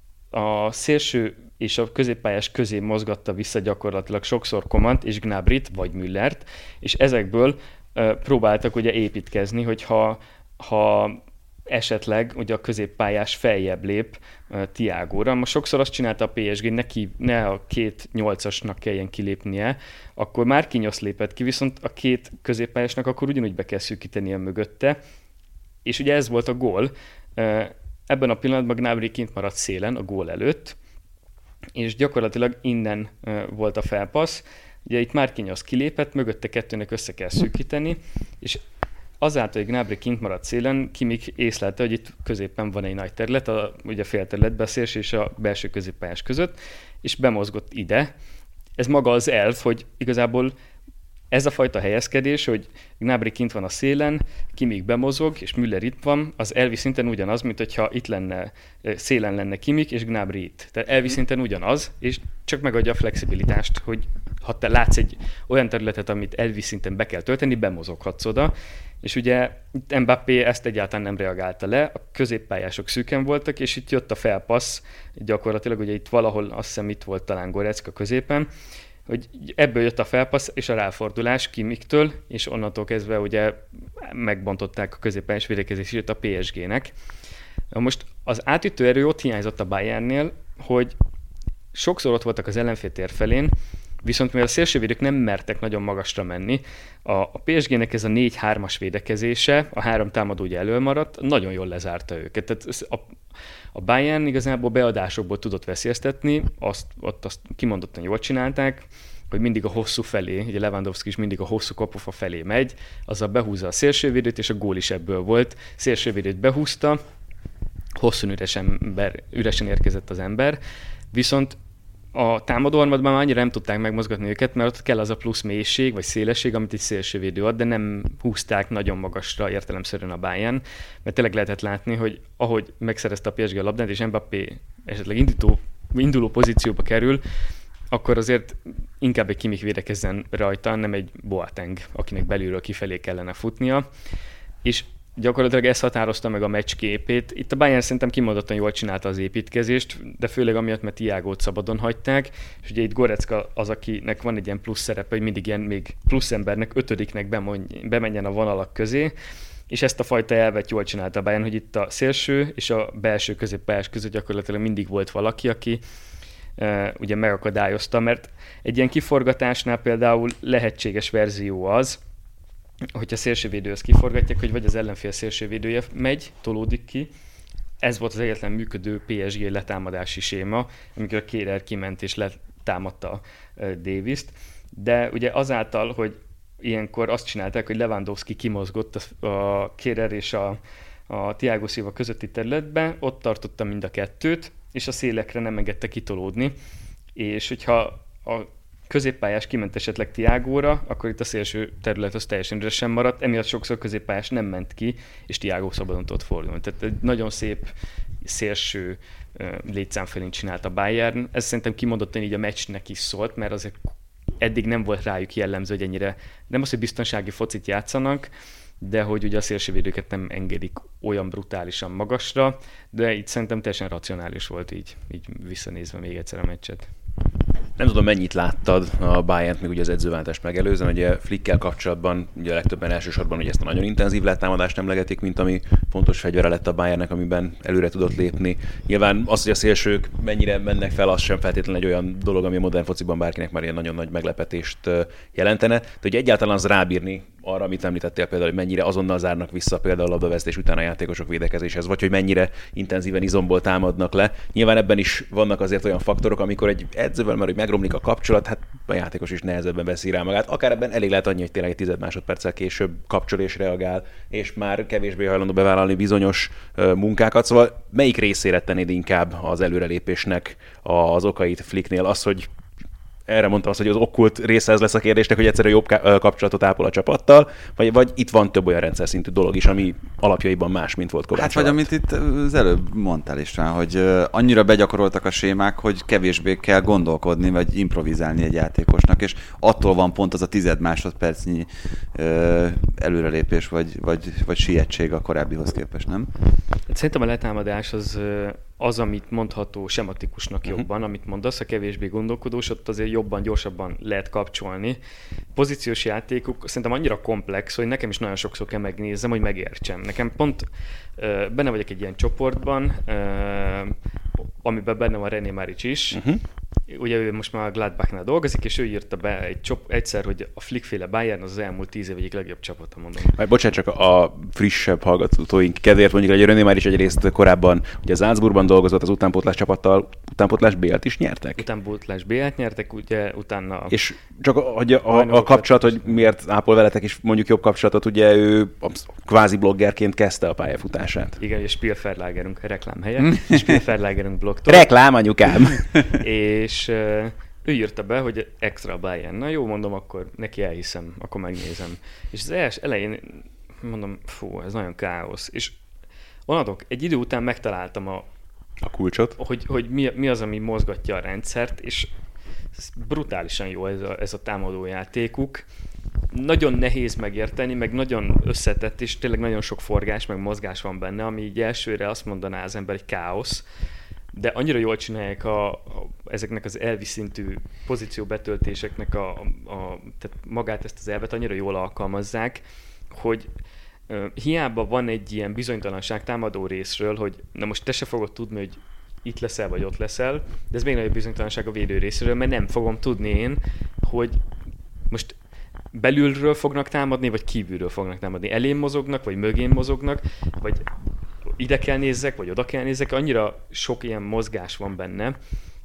a szélső és a középpályás közé mozgatta vissza gyakorlatilag sokszor Komant és Gnabryt, vagy Müllert, és ezekből uh, próbáltak ugye építkezni, hogyha ha esetleg ugye a középpályás feljebb lép uh, Thiagóra. Most sokszor azt csinálta a pé es gé, neki, ne a két nyolcasnak kelljen kilépnie, akkor már Kinyosz lépett ki, viszont a két középpályásnak akkor ugyanúgy be kell szűkítenie mögötte, és ugye ez volt a gól. Uh, ebben a pillanatban Gnabry kint maradt szélen a gól előtt, és gyakorlatilag innen uh, volt a felpassz. Ugye itt Marquinhos kilépett, mögötte kettőnek össze kell szűkíteni, és azáltal, hogy Gnabry kint maradt szélen, Kimmich észlelte, hogy itt középen van egy nagy terület, a, ugye a félterületbe a szélső és a belső középpályás között, és bemozgott ide. Ez maga az elv, hogy igazából ez a fajta helyezkedés, hogy Gnabry kint van a szélen, Kimmich bemozog, és Müller itt van, az elvi szinten ugyanaz, mint hogyha itt lenne, szélen lenne Kimmich, és Gnabry itt. Tehát elvi szinten ugyanaz, és csak megadja a flexibilitást, hogy ha te látsz egy olyan területet, amit elvi szinten be kell tölteni, bemozoghatsz oda, és ugye Mbappé ezt egyáltalán nem reagálta le, a középpályások szűken voltak, és itt jött a felpassz, gyakorlatilag ugye itt valahol, azt hiszem itt volt talán Goretzka középen, hogy ebből jött a felpassz és a ráfordulás Kimmichtől, és onnantól kezdve ugye megbontották a középpályás védekezését a pé es gének. Most az átütő erő ott hiányzott a Bayernnél, hogy sokszor ott voltak az ellenfél tér felén, viszont mivel a szélsővédők nem mertek nagyon magasra menni, a, a pé es gének ez a négy hármas védekezése, a három támadó ugye elől maradt, nagyon jól lezárta őket. Tehát a, a Bayern igazából beadásokból tudott veszélyeztetni, azt, ott azt kimondottan jól csinálták, hogy mindig a hosszú felé, ugye Lewandowski is mindig a hosszú kapufa felé megy, azzal behúzza a szélsővédőt, és a gól is ebből volt. Szélsővédőt behúzta, hosszú üresen, ember, üresen érkezett az ember, viszont a támadóarmadban már annyira nem tudták megmozgatni őket, mert ott kell az a plusz mélység, vagy szélesség, amit egy szélsővédő ad, de nem húzták nagyon magasra értelemszerűen a Bayern, mert tényleg lehetett látni, hogy ahogy megszerezte a pé es gé a labdát, és Mbappé esetleg indító, induló pozícióba kerül, akkor azért inkább egy Kimmich védekezzen rajta, nem egy Boateng, akinek belülről kifelé kellene futnia. És gyakorlatilag ez határozta meg a meccs képét. Itt a Bayern szerintem kimondottan jól csinálta az építkezést, de főleg amiatt, mert Thiagót szabadon hagyták, és ugye itt Goretzka az, akinek van egy ilyen plusz szerepe, hogy mindig ilyen még plusz embernek, ötödiknek bemondj, bemenjen a vonalak közé, és ezt a fajta elvet jól csinálta a Bayern, hogy itt a szélső és a belső középpályás között gyakorlatilag mindig volt valaki, aki uh, ugye megakadályozta, mert egy ilyen kiforgatásnál például lehetséges verzió az, hogyha szélsővédőhöz kiforgatják, hogy vagy az ellenfél szélsővédője megy, tolódik ki. Ez volt az egyetlen működő pé es gé letámadási séma, amikor a Kehrer kiment és letámadta Davis-t. De ugye azáltal, hogy ilyenkor azt csinálták, hogy Lewandowski kimozgott a Kehrer és a, a Thiago Silva közötti területbe, ott tartotta mind a kettőt, és a szélekre nem engedte kitolódni. És hogyha a középpályás kiment esetleg Thiagóra, akkor itt a szélső terület az teljesen üresen maradt, emiatt sokszor középpályás nem ment ki, és Thiago szabadon tudott fordulni. Tehát egy nagyon szép szélső létszám felén csinált a Bayern. Ez szerintem kimondottan így a meccsnek is szólt, mert azért eddig nem volt rájuk jellemző, hogy ennyire nem az, hogy biztonsági focit játszanak, de hogy ugye a szélsővédőket nem engedik olyan brutálisan magasra, de itt szerintem teljesen racionális volt így, így visszanézve még egyszer a meccset. Nem tudom, mennyit láttad a Bayernt még ugye az edzőváltást megelőzően, ugye Flickkel kapcsolatban ugye a legtöbben elsősorban ugye ezt a nagyon intenzív letámadást emlegetik, mint ami fontos fegyvere lett a Bayernnek, amiben előre tudott lépni. Nyilván az, hogy a szélsők mennyire mennek fel, az sem feltétlenül egy olyan dolog, ami a modern fociban bárkinek már ilyen nagyon nagy meglepetést jelentene. De hogy egyáltalán az rábírni arra, amit említettél például, hogy mennyire azonnal zárnak vissza például a labdavesztés után a játékosok védekezéshez, vagy hogy mennyire intenzíven izomból támadnak le. Nyilván ebben is vannak azért olyan faktorok, amikor egy edzővel már hogy megromlik a kapcsolat, hát a játékos is nehezebben veszi rá magát. Akár ebben elég lehet annyi, hogy tényleg egy tized másodperccel később kapcsol és reagál, és már kevésbé hajlandó bevállalni bizonyos munkákat. Szóval melyik részére tennéd inkább az előrelépésnek az okait Flicknél? Az, hogy erre mondtam azt, hogy az okkult része ez lesz a kérdésnek, hogy egyszerűen jobb kapcsolatot ápol a csapattal, vagy, vagy itt van több olyan rendszer szintű dolog is, ami alapjaiban más, mint volt Kovács. Hát vagy amit itt az előbb mondtál István, hogy annyira begyakoroltak a sémák, hogy kevésbé kell gondolkodni, vagy improvizálni egy játékosnak, és attól van pont az a tized másodpercnyi előrelépés, vagy, vagy, vagy sietség a korábbihoz képest, nem? Szerintem a letámadás az, az amit mondható sematikusnak uh-huh. jobban, amit mondasz, a kevésbé gondolkodós, ott azért jobban, gyorsabban lehet kapcsolni. Pozíciós játékuk szerintem annyira komplex, hogy nekem is nagyon sokszor kell megnézzem, hogy megértsem. Nekem pont uh, benne vagyok egy ilyen csoportban, uh, amiben benne van René Maric is. Uh-huh. Ugye ő most már a Gladbachnál dolgozik, és ő írta be egy csop- egyszer, hogy a Flick-féle Bayern az, az elmúlt tíz év egyik legjobb csapata, mondom. Majd bocsánat, csak a frissebb hallgatóink kedvéért mondjuk, hogy René Maric egyrészt korábban ugye az Salzburgban dolgozott, az utánpótlás csapattal, utánpótlás bé-t is nyertek? Utánpótlás bé-t nyertek, ugye utána... És csak hogy a, a, a kapcsolat, hogy miért ápol veletek is mondjuk jobb kapcsolatot, ugye ő kvázi bloggerként kezdte a pályafutását. Igen, és Spielverlagerünk reklámhelye, Spielverlagerünk blogtól. Reklám, anyukám! És uh, ő írta be, hogy extra Bayern. Na jó, mondom, akkor neki elhiszem, akkor megnézem. És az első elején mondom, fú, ez nagyon káosz. És onnantól egy idő után megtaláltam a, a kulcsot, hogy, hogy mi, mi az, ami mozgatja a rendszert, és brutálisan jó ez a, ez a támadó játékuk. Nagyon nehéz megérteni, meg nagyon összetett, és tényleg nagyon sok forgás, meg mozgás van benne, ami így elsőre azt mondaná az ember, egy káosz. De annyira jól csinálják a, a, ezeknek az elvi szintű pozícióbetöltéseknek a, a, a, tehát magát ezt az elvet annyira jól alkalmazzák, hogy uh, hiába van egy ilyen bizonytalanság támadó részről, hogy na most te se fogod tudni, hogy itt leszel, vagy ott leszel, de ez még nagyobb bizonytalanság a védő részről, mert nem fogom tudni én, hogy most belülről fognak támadni, vagy kívülről fognak támadni. Elém mozognak, vagy mögén mozognak, vagy ide kell nézzek, vagy oda kell nézzek, annyira sok ilyen mozgás van benne,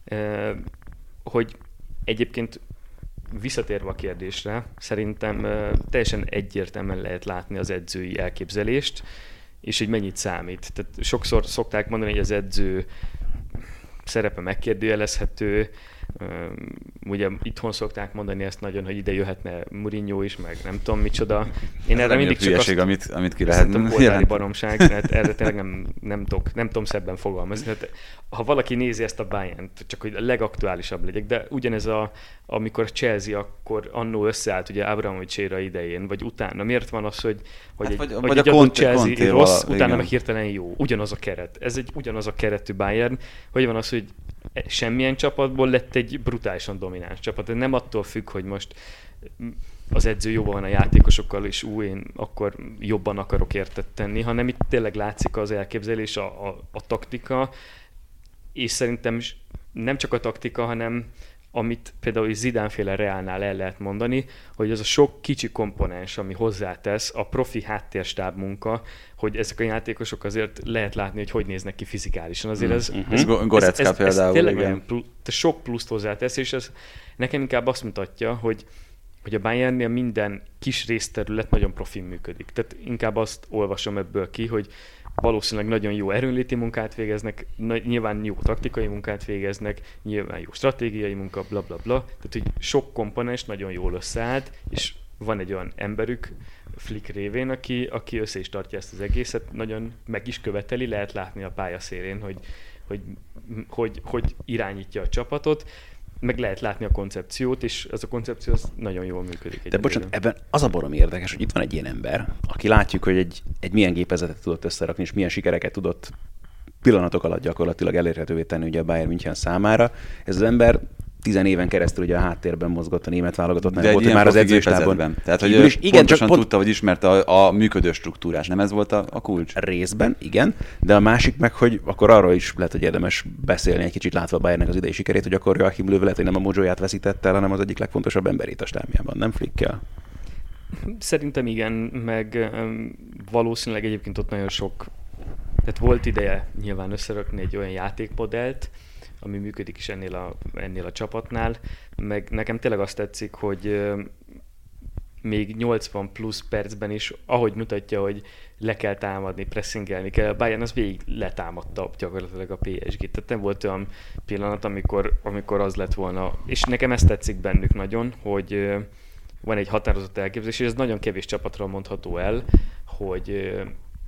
hogy egyébként visszatérve a kérdésre, szerintem teljesen egyértelműen lehet látni az edzői elképzelést, és hogy mennyit számít. Tehát sokszor szokták mondani, hogy az edző szerepe megkérdőjelezhető, Ugye itthon szokták mondani ezt nagyon, hogy ide jöhetne Mourinho is, meg nem tudom micsoda. Én ez erre mindig csak azt... amit, amit ki lehet polgári baromság, mert erre tényleg nem, nem, tudok, nem tudom szebben fogalmazni. Tehát, ha valaki nézi ezt a Bayernt, csak hogy a legaktuálisabb legyek, de ugyanez a, amikor Chelsea akkor annó összeállt, ugye Abramovich éra idején, vagy utána. Miért van az, hogy, hogy hát egy, vagy, hogy vagy egy a adott Conte, Chelsea Conte rossz, vala, utána igen. meg hirtelen jó. Ugyanaz a keret. Ez egy ugyanaz a keretű Bayern. Hogy van az, hogy semmilyen csapatból lett egy brutálisan domináns csapat. Ez nem attól függ, hogy most az edző jobban van a játékosokkal, és ú, én akkor jobban akarok értet tenni, hanem itt tényleg látszik az elképzelés, a, a, a taktika, és szerintem nem csak a taktika, hanem amit például Zidane-féle Reálnál el lehet mondani, hogy az a sok kicsi komponens, ami hozzátesz, a profi háttérstáb munka, hogy ezek a játékosok azért lehet látni, hogy hogy néznek ki fizikálisan. Azért ez, mm-hmm. ez, ez, Goretzka ez, például. Ez tényleg olyan plusz, sok pluszt hozzátesz, és ez nekem inkább azt mutatja, hogy hogy a Bayernnél minden kis részterület nagyon profin működik. Tehát inkább azt olvasom ebből ki, hogy valószínűleg nagyon jó erőnléti munkát végeznek, nyilván jó taktikai munkát végeznek, nyilván jó stratégiai munka, bla bla bla. Tehát, hogy sok komponens nagyon jól összeállt, és van egy olyan emberük, Flick révén, aki, aki össze is tartja ezt az egészet, nagyon meg is követeli, lehet látni a pályaszélén, hogy, hogy, hogy, hogy irányítja a csapatot, meg lehet látni a koncepciót, és ez a koncepció az nagyon jól működik. De bocsánat, ebben az a baromi érdekes, hogy itt van egy ilyen ember, aki látjuk, hogy egy, egy milyen gépezetet tudott összerakni, és milyen sikereket tudott pillanatok alatt gyakorlatilag elérhetővé tenni ugye a Bayern München számára. Ez az ember tizen éven keresztül ugye a háttérben mozgott a német válogatott, nem volt már az edzőstában. Tehát, hogy is, igen, pontosan pont... tudta, hogy ismerte a, a működő struktúrás, nem ez volt a, a kulcs? Részben, igen, de a másik meg, hogy akkor arról is lehet, hogy érdemes beszélni egy kicsit látva a Bayernnek az idei sikerét, hogy akkor Joachim Löw lehet, hogy nem a mojóját veszítette el, hanem az egyik legfontosabb emberét a stábjában, nem Flickkel? Szerintem igen, meg um, valószínűleg egyébként ott nagyon sok, tehát volt ideje nyilván összerakni egy olyan játékmodellt, ami működik is ennél a, ennél a csapatnál, meg nekem tényleg azt tetszik, hogy euh, még nyolcvan plusz percben is, ahogy mutatja, hogy le kell támadni, pressingelni kell, a Bayern az végig letámadta gyakorlatilag a pé es gét. Tehát nem volt olyan pillanat, amikor, amikor az lett volna, és nekem ezt tetszik bennük nagyon, hogy euh, van egy határozott elképzelés, és ez nagyon kevés csapatra mondható el, hogy euh,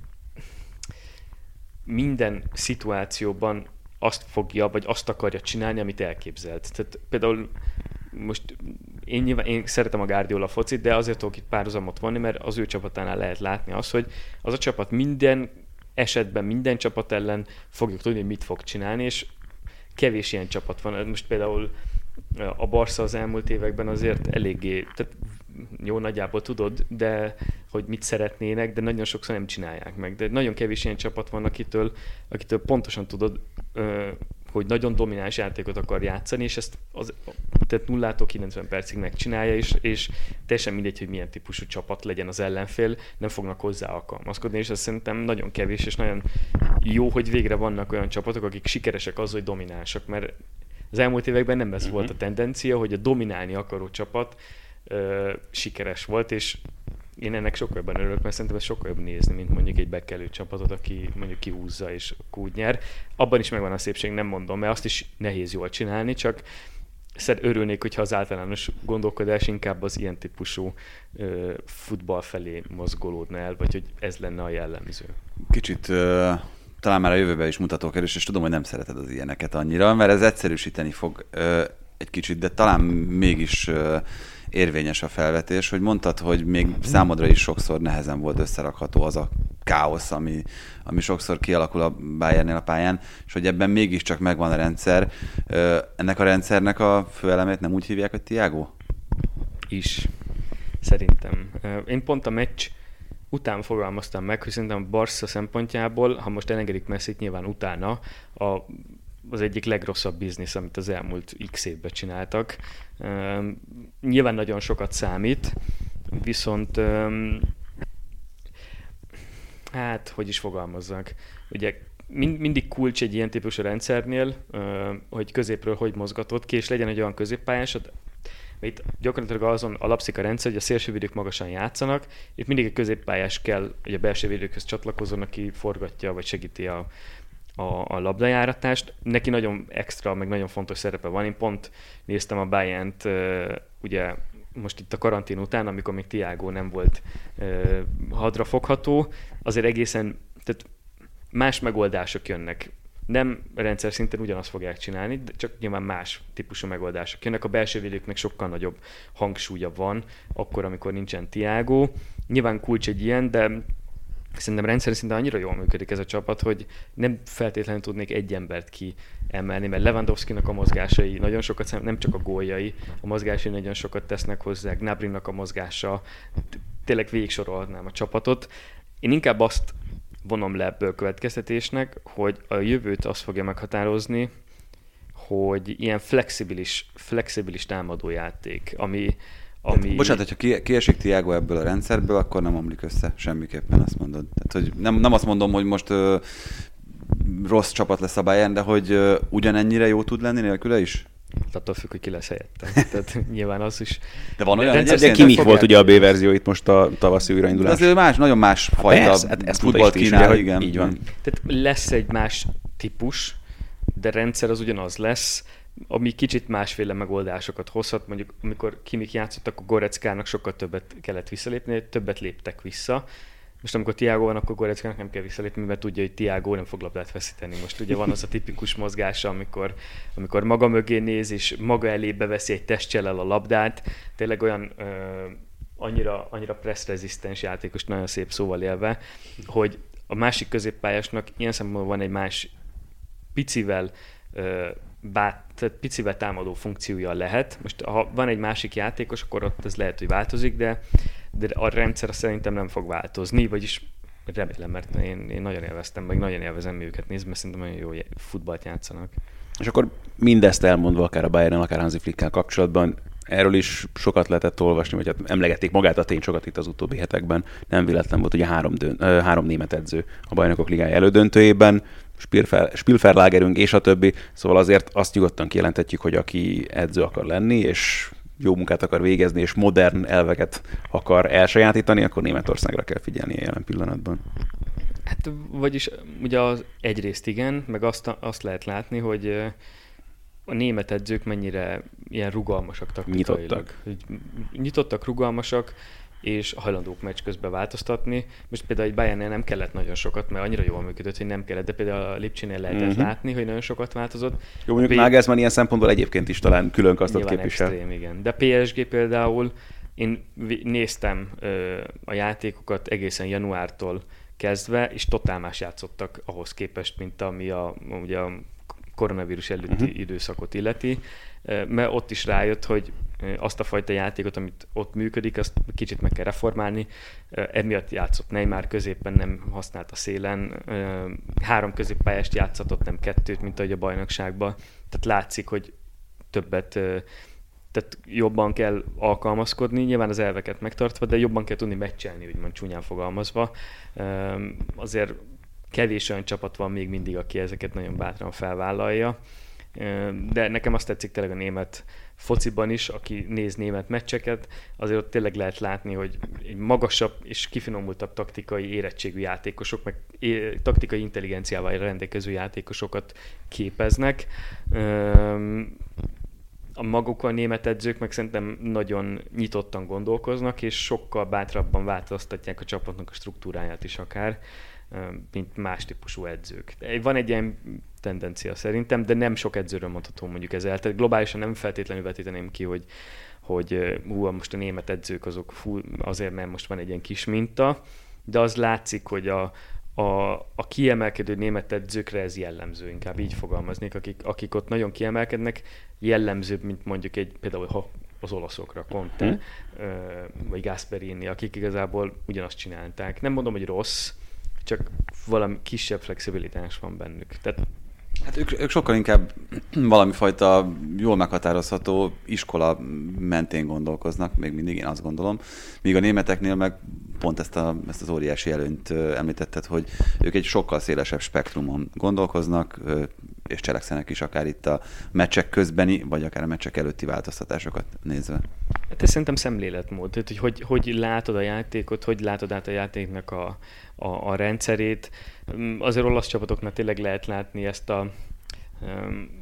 minden szituációban azt fogja, vagy azt akarja csinálni, amit elképzelt. Tehát például most én, nyilván, én szeretem a Guardiola focit, de azért tudok itt párhuzamot vonni, mert az ő csapatánál lehet látni azt, hogy az a csapat minden esetben, minden csapat ellen fogjuk tudni, hogy mit fog csinálni, és kevés ilyen csapat van. Most például a Barca az elmúlt években azért eléggé, tehát jó, nagyjából tudod, de hogy mit szeretnének, de nagyon sokszor nem csinálják meg. De nagyon kevés ilyen csapat van, akitől, akitől pontosan tudod, hogy nagyon domináns játékot akar játszani, és ezt az, tehát nullától kilencven percig megcsinálja, és, és teljesen mindegy, hogy milyen típusú csapat legyen az ellenfél, nem fognak hozzá alkalmazkodni, és ez szerintem nagyon kevés, és nagyon jó, hogy végre vannak olyan csapatok, akik sikeresek az, hogy dominánsak, mert az elmúlt években nem ez uh-huh. volt a tendencia, hogy a dominálni akaró csapat ö, sikeres volt, és én ennek sokkal jobban örülök, mert szerintem ez sokkal jobb nézni, mint mondjuk egy bekelő csapatot, aki mondjuk kihúzza és úgy nyer. Abban is megvan a szépség, nem mondom, mert azt is nehéz jól csinálni, csak örülnék, hogyha az általános gondolkodás inkább az ilyen típusú ö, futball felé mozgolódna el, vagy hogy ez lenne a jellemző. Kicsit ö, talán már a jövőben is mutatókerülés, és tudom, hogy nem szereted az ilyeneket annyira, mert ez egyszerűsíteni fog ö, egy kicsit, de talán mégis ö, érvényes a felvetés, hogy mondtad, hogy még számodra is sokszor nehezen volt összerakható az a káosz, ami, ami sokszor kialakul a Bayernnél a pályán, és hogy ebben mégiscsak megvan a rendszer. Ennek a rendszernek a főelemét nem úgy hívják, hogy Thiago? Is. Szerintem. Én pont a meccs után fogalmaztam meg, hogy szerintem a Barca szempontjából, ha most elengedik Messit, nyilván utána a az egyik legrosszabb biznisz, amit az elmúlt x évben csináltak. Um, nyilván nagyon sokat számít, viszont um, hát, hogy is fogalmazzak. Ugye mind, mindig kulcs egy ilyen típusú rendszernél, uh, hogy középről hogy mozgatod ki, és legyen egy olyan középpályásod, itt gyakorlatilag azon alapszik a rendszer, hogy a szélsővédők magasan játszanak, itt mindig egy középpályás kell, hogy a belső védőkhöz csatlakozzon, aki forgatja, vagy segíti a a, a labdajáratást. Neki nagyon extra, meg nagyon fontos szerepe van. Én pont néztem a Bayernt, ugye most itt a karantén után, amikor még Thiago nem volt hadrafogható, azért egészen, tehát más megoldások jönnek. Nem rendszer szinten ugyanazt fogják csinálni, de csak nyilván más típusú megoldások jönnek. A belső védőknek sokkal nagyobb hangsúlya van, akkor, amikor nincsen Thiago. Nyilván kulcs egy ilyen, de szerintem rendszer szinten annyira jól működik ez a csapat, hogy nem feltétlenül tudnék egy embert kiemelni, mert Lewandowskinak a mozgásai nagyon sokat, nem csak a góljai, a mozgásai nagyon sokat tesznek hozzá, Gnabrynak a mozgása, tényleg végigsorolhatnám a csapatot. Én inkább azt vonom le ebből következtetésnek, hogy a jövőt azt fogja meghatározni, hogy ilyen flexibilis, flexibilis támadójáték, ami, ami... Bocsánat, hogyha ki, kiesik Thiago ebből a rendszerből, akkor nem omlik össze semmiképpen, azt mondod. Tehát, hogy nem, nem azt mondom, hogy most ö, rossz csapat lesz a Bayern, de hogy ö, ugyanennyire jó tud lenni nélküle is? Attól függ, hogy ki lesz helyette. Tehát nyilván az is... De van olyan, de Kimmich volt ugye a B verzió itt most a tavaszi újraindulás. De azért más, nagyon más hát fajta persze, hát futballt kínál, hogy igen. Így van. Tehát lesz egy más típus, de rendszer az ugyanaz lesz, ami kicsit másféle megoldásokat hozhat. Mondjuk, amikor Kimmich játszott, akkor Goreckának sokkal többet kellett visszalépni, többet léptek vissza. Most amikor Thiago van, akkor Goreckának nem kell visszalépni, mert tudja, hogy Thiago nem fog labdát veszíteni. Most ugye van az a tipikus mozgása, amikor, amikor maga mögé néz, és maga elébe veszi egy testcsellel a labdát. Tényleg olyan ö, annyira, annyira press-rezisztens játékos, nagyon szép szóval élve, hogy a másik középpályásnak ilyen szempontból van egy más picivel ö, bát, tehát picivel támadó funkciója lehet. Most ha van egy másik játékos, akkor ott ez lehet, hogy változik, de, de a rendszer szerintem nem fog változni, vagyis remélem, mert én, én nagyon élveztem, meg nagyon élvezem őket nézni, mert szerintem nagyon jó futballt játszanak. És akkor mindezt elmondva, akár a Bayern, akár Hansi Flickkel kapcsolatban, erről is sokat lehetett olvasni, vagy hát emlegették magát a tényt sokat itt az utóbbi hetekben. Nem véletlen volt, ugye három, dön, három német edző a Bajnokok Ligája elődöntőjében, Spielverlagerünk és a többi. Szóval azért azt nyugodtan kijelenthetjük, hogy aki edző akar lenni, és jó munkát akar végezni, és modern elveket akar elsajátítani, akkor Németországra kell figyelnie jelen pillanatban. Hát vagyis ugye az egyrészt igen, meg azt, azt lehet látni, hogy a német edzők mennyire ilyen rugalmasak taktikailag. Nyitottak. Nyitottak, rugalmasak, és hajlandók meccs közben változtatni. Most például egy Bayernnél nem kellett nagyon sokat, mert annyira jól működött, hogy nem kellett, de például a Lipcsénél lehetett uh-huh. látni, hogy nagyon sokat változott. Jó, mondjuk P... Nagelsmann ilyen szempontból egyébként is talán külön kasztot képvisel. Extrém, igen. De pé es gé például, én néztem ö, a játékokat egészen januártól kezdve, és totál más játszottak ahhoz képest, mint ami a, ugye a koronavírus előtti uh-huh. időszakot illeti, mert ott is rájött, hogy azt a fajta játékot, amit ott működik, azt kicsit meg kell reformálni. Emiatt játszott Neymar középen, nem használt a szélen. Három középpályást játszatott, nem kettőt, mint ahogy a bajnokságban. Tehát látszik, hogy többet, tehát jobban kell alkalmazkodni, nyilván az elveket megtartva, de jobban kell tudni meccselni, úgymond csúnyán fogalmazva. Azért kevés olyan csapat van még mindig, aki ezeket nagyon bátran felvállalja. De nekem azt tetszik tényleg a német fociban is, aki néz német meccseket, azért ott tényleg lehet látni, hogy egy magasabb és kifinomultabb taktikai érettségű játékosok, meg é- taktikai intelligenciával rendelkező játékosokat képeznek. A maguk a német edzők meg szerintem nagyon nyitottan gondolkoznak, és sokkal bátrabban változtatják a csapatnak a struktúráját is akár, mint más típusú edzők. Van egy ilyen tendencia szerintem, de nem sok edzőről mondható mondjuk ezzel. Tehát globálisan nem feltétlenül vetíteném ki, hogy, hogy hú, most a német edzők azok fú, azért, mert most van egy ilyen kis minta, de az látszik, hogy a, a, a kiemelkedő német edzőkre ez jellemző, inkább így fogalmaznék, akik, akik ott nagyon kiemelkednek, jellemzőbb, mint mondjuk egy például ha az olaszokra, Conte, hmm. vagy Gasperini, akik igazából ugyanazt csinálták. Nem mondom, hogy rossz, csak valami kisebb flexibilitás van bennük. Tehát... Hát ők, ők sokkal inkább valami fajta jól meghatározható iskola mentén gondolkoznak, még mindig én azt gondolom. Míg a németeknél meg pont ezt, a, ezt az óriási előnyt említetted, hogy ők egy sokkal szélesebb spektrumon gondolkoznak, és cselekszenek is, akár itt a meccsek közbeni, vagy akár a meccsek előtti változtatásokat nézve. Hát ez szerintem szemléletmód, tehát hogy, hogy hogy látod a játékot, hogy látod át a játéknak a, a, a rendszerét. Azért olasz csapatoknak tényleg lehet látni ezt a um,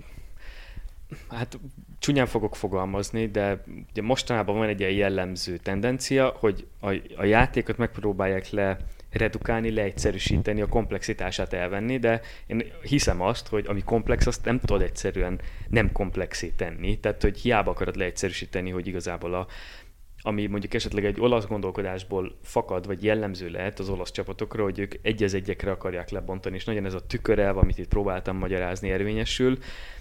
hát csúnyán fogok fogalmazni, de ugye mostanában van egy ilyen jellemző tendencia, hogy a, a játékot megpróbálják le redukálni, leegyszerűsíteni, a komplexitását elvenni, de én hiszem azt, hogy ami komplex, azt nem tudod egyszerűen nem komplexé tenni. Tehát, hogy hiába akarod leegyszerűsíteni, hogy igazából a, ami mondjuk esetleg egy olasz gondolkodásból fakad, vagy jellemző lehet az olasz csapatokra, hogy ők egy az egyekre akarják lebontani, és nagyon ez a tükörelv, amit itt próbáltam magyarázni, érvényesül.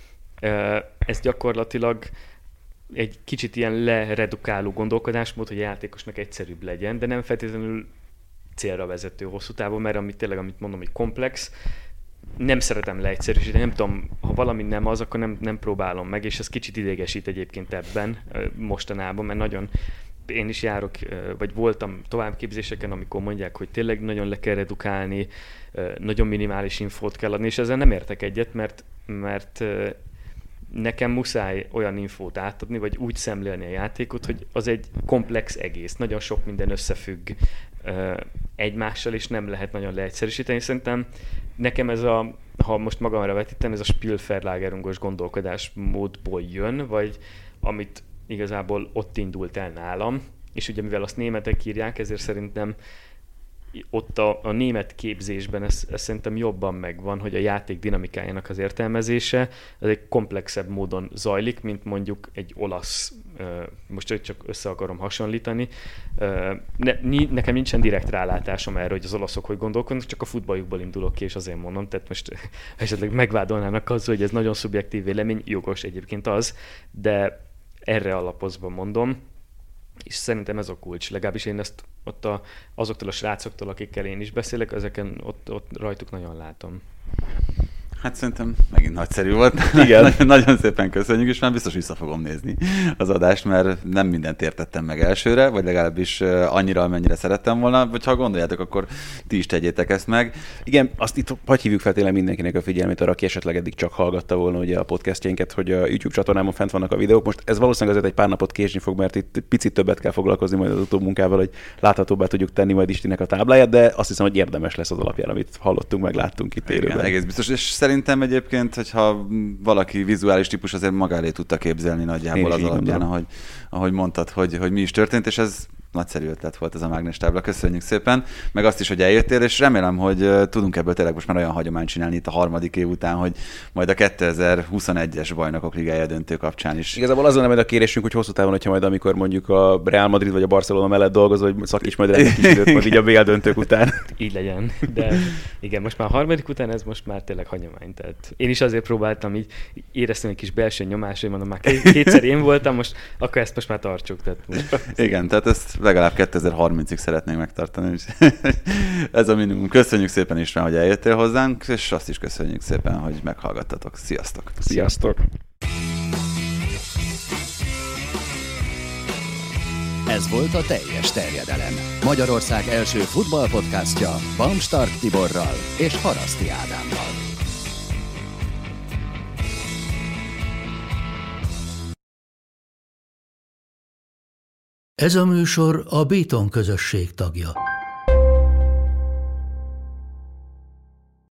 Ez gyakorlatilag egy kicsit ilyen leredukáló gondolkodásmód, hogy a játékosnak egyszerűbb legyen, de nem feltétlenül célra vezető hosszú távon, mert amit tényleg, amit mondom, hogy komplex, nem szeretem leegyszerűsíteni, nem tudom, ha valami nem az, akkor nem, nem próbálom meg, és ez kicsit idegesít egyébként ebben mostanában, mert nagyon, én is járok, vagy voltam továbbképzéseken, amikor mondják, hogy tényleg nagyon le kell redukálni, nagyon minimális infót kell adni, és ezzel nem értek egyet, mert, mert nekem muszáj olyan infót átadni, vagy úgy szemlélni a játékot, hogy az egy komplex egész, nagyon sok minden összefügg egymással, és nem lehet nagyon leegyszerűsíteni. Szerintem nekem ez a, ha most magamra vetítem, ez a Spielverlagerungos gondolkodásmódból jön, vagy amit igazából ott indult el nálam, és ugye mivel azt németek írják, ezért szerintem ott a, a német képzésben ez, ez szerintem jobban megvan, hogy a játék dinamikájának az értelmezése ez egy komplexebb módon zajlik, mint mondjuk egy olasz, most csak össze akarom hasonlítani. Ne, nekem nincsen direkt rálátásom erre, hogy az olaszok hogy gondolkodnak, csak a futballjukból indulok ki, és azért mondom, tehát most esetleg megvádolnának azzal, hogy ez nagyon szubjektív vélemény, jogos egyébként az, de erre alapozva mondom, és szerintem ez a kulcs. Legalábbis én ezt ott a, azoktól a srácoktól, akikkel én is beszélek, ezeken ott, ott rajtuk nagyon látom. Hát szerintem megint nagyszerű volt. Igen. Nagyon szépen köszönjük, és már biztos vissza fogom nézni az adást, mert nem mindent értettem meg elsőre, vagy legalábbis annyira, amennyire szerettem volna, vagy ha gondoljátok, akkor ti is tegyétek ezt meg. Igen, azt itt hadd hívjuk fel tényleg mindenkinek a figyelmét arra, aki esetleg eddig csak hallgatta volna ugye a podcastjainket, hogy a YouTube csatornámon fent vannak a videók. Most ez valószínűleg azért egy pár napot késni fog, mert itt picit többet kell foglalkozni majd az utómunkával, hogy láthatóbbá tudjuk tenni majd Istinek a tábláját, de azt hiszem, hogy érdemes lesz az alapján, amit hallottunk, meg láttunk itt élőben. Igen, egész biztos, és szerintem egyébként, hogyha valaki vizuális típus, azért maga elé tudta képzelni nagyjából az alapján, ahogy, ahogy mondtad, hogy, hogy mi is történt, és ez nagyszerű ötlet volt ez a mágnestábla. Köszönjük szépen, meg azt is, hogy eljöttél, és remélem, hogy tudunk ebből tényleg most már olyan hagyományt csinálni itt a harmadik év után, hogy majd a kétezer-huszonegyes Bajnokok Ligája döntő kapcsán is. Igazából az lenne majd a kérésünk, hogy hosszú távon, hogyha majd amikor mondjuk a Real Madrid vagy a Barcelona mellett dolgozol, hogy szakíts majd egy kis időt, majd így a bé el döntők után. Így legyen, de igen, most már a harmadik után ez most már tényleg hagyomány. Tehát én is azért próbáltam így éreztem egy kis belső nyomás, hogy mondom, már kétszer én voltam, most akkor ezt most már tartsuk. Tehát most... Igen, tehát ezt legalább kétezer-harmincig szeretnénk megtartani. Ez a minimum. Köszönjük szépen István, hogy eljöttél hozzánk, és azt is köszönjük szépen, hogy meghallgattatok. Sziasztok! Sziasztok! Ez volt a Teljes Terjedelem. Magyarország első futballpodcastja Bamstark Tiborral és Haraszti Ádámmal. Ez a műsor a Béton közösség tagja.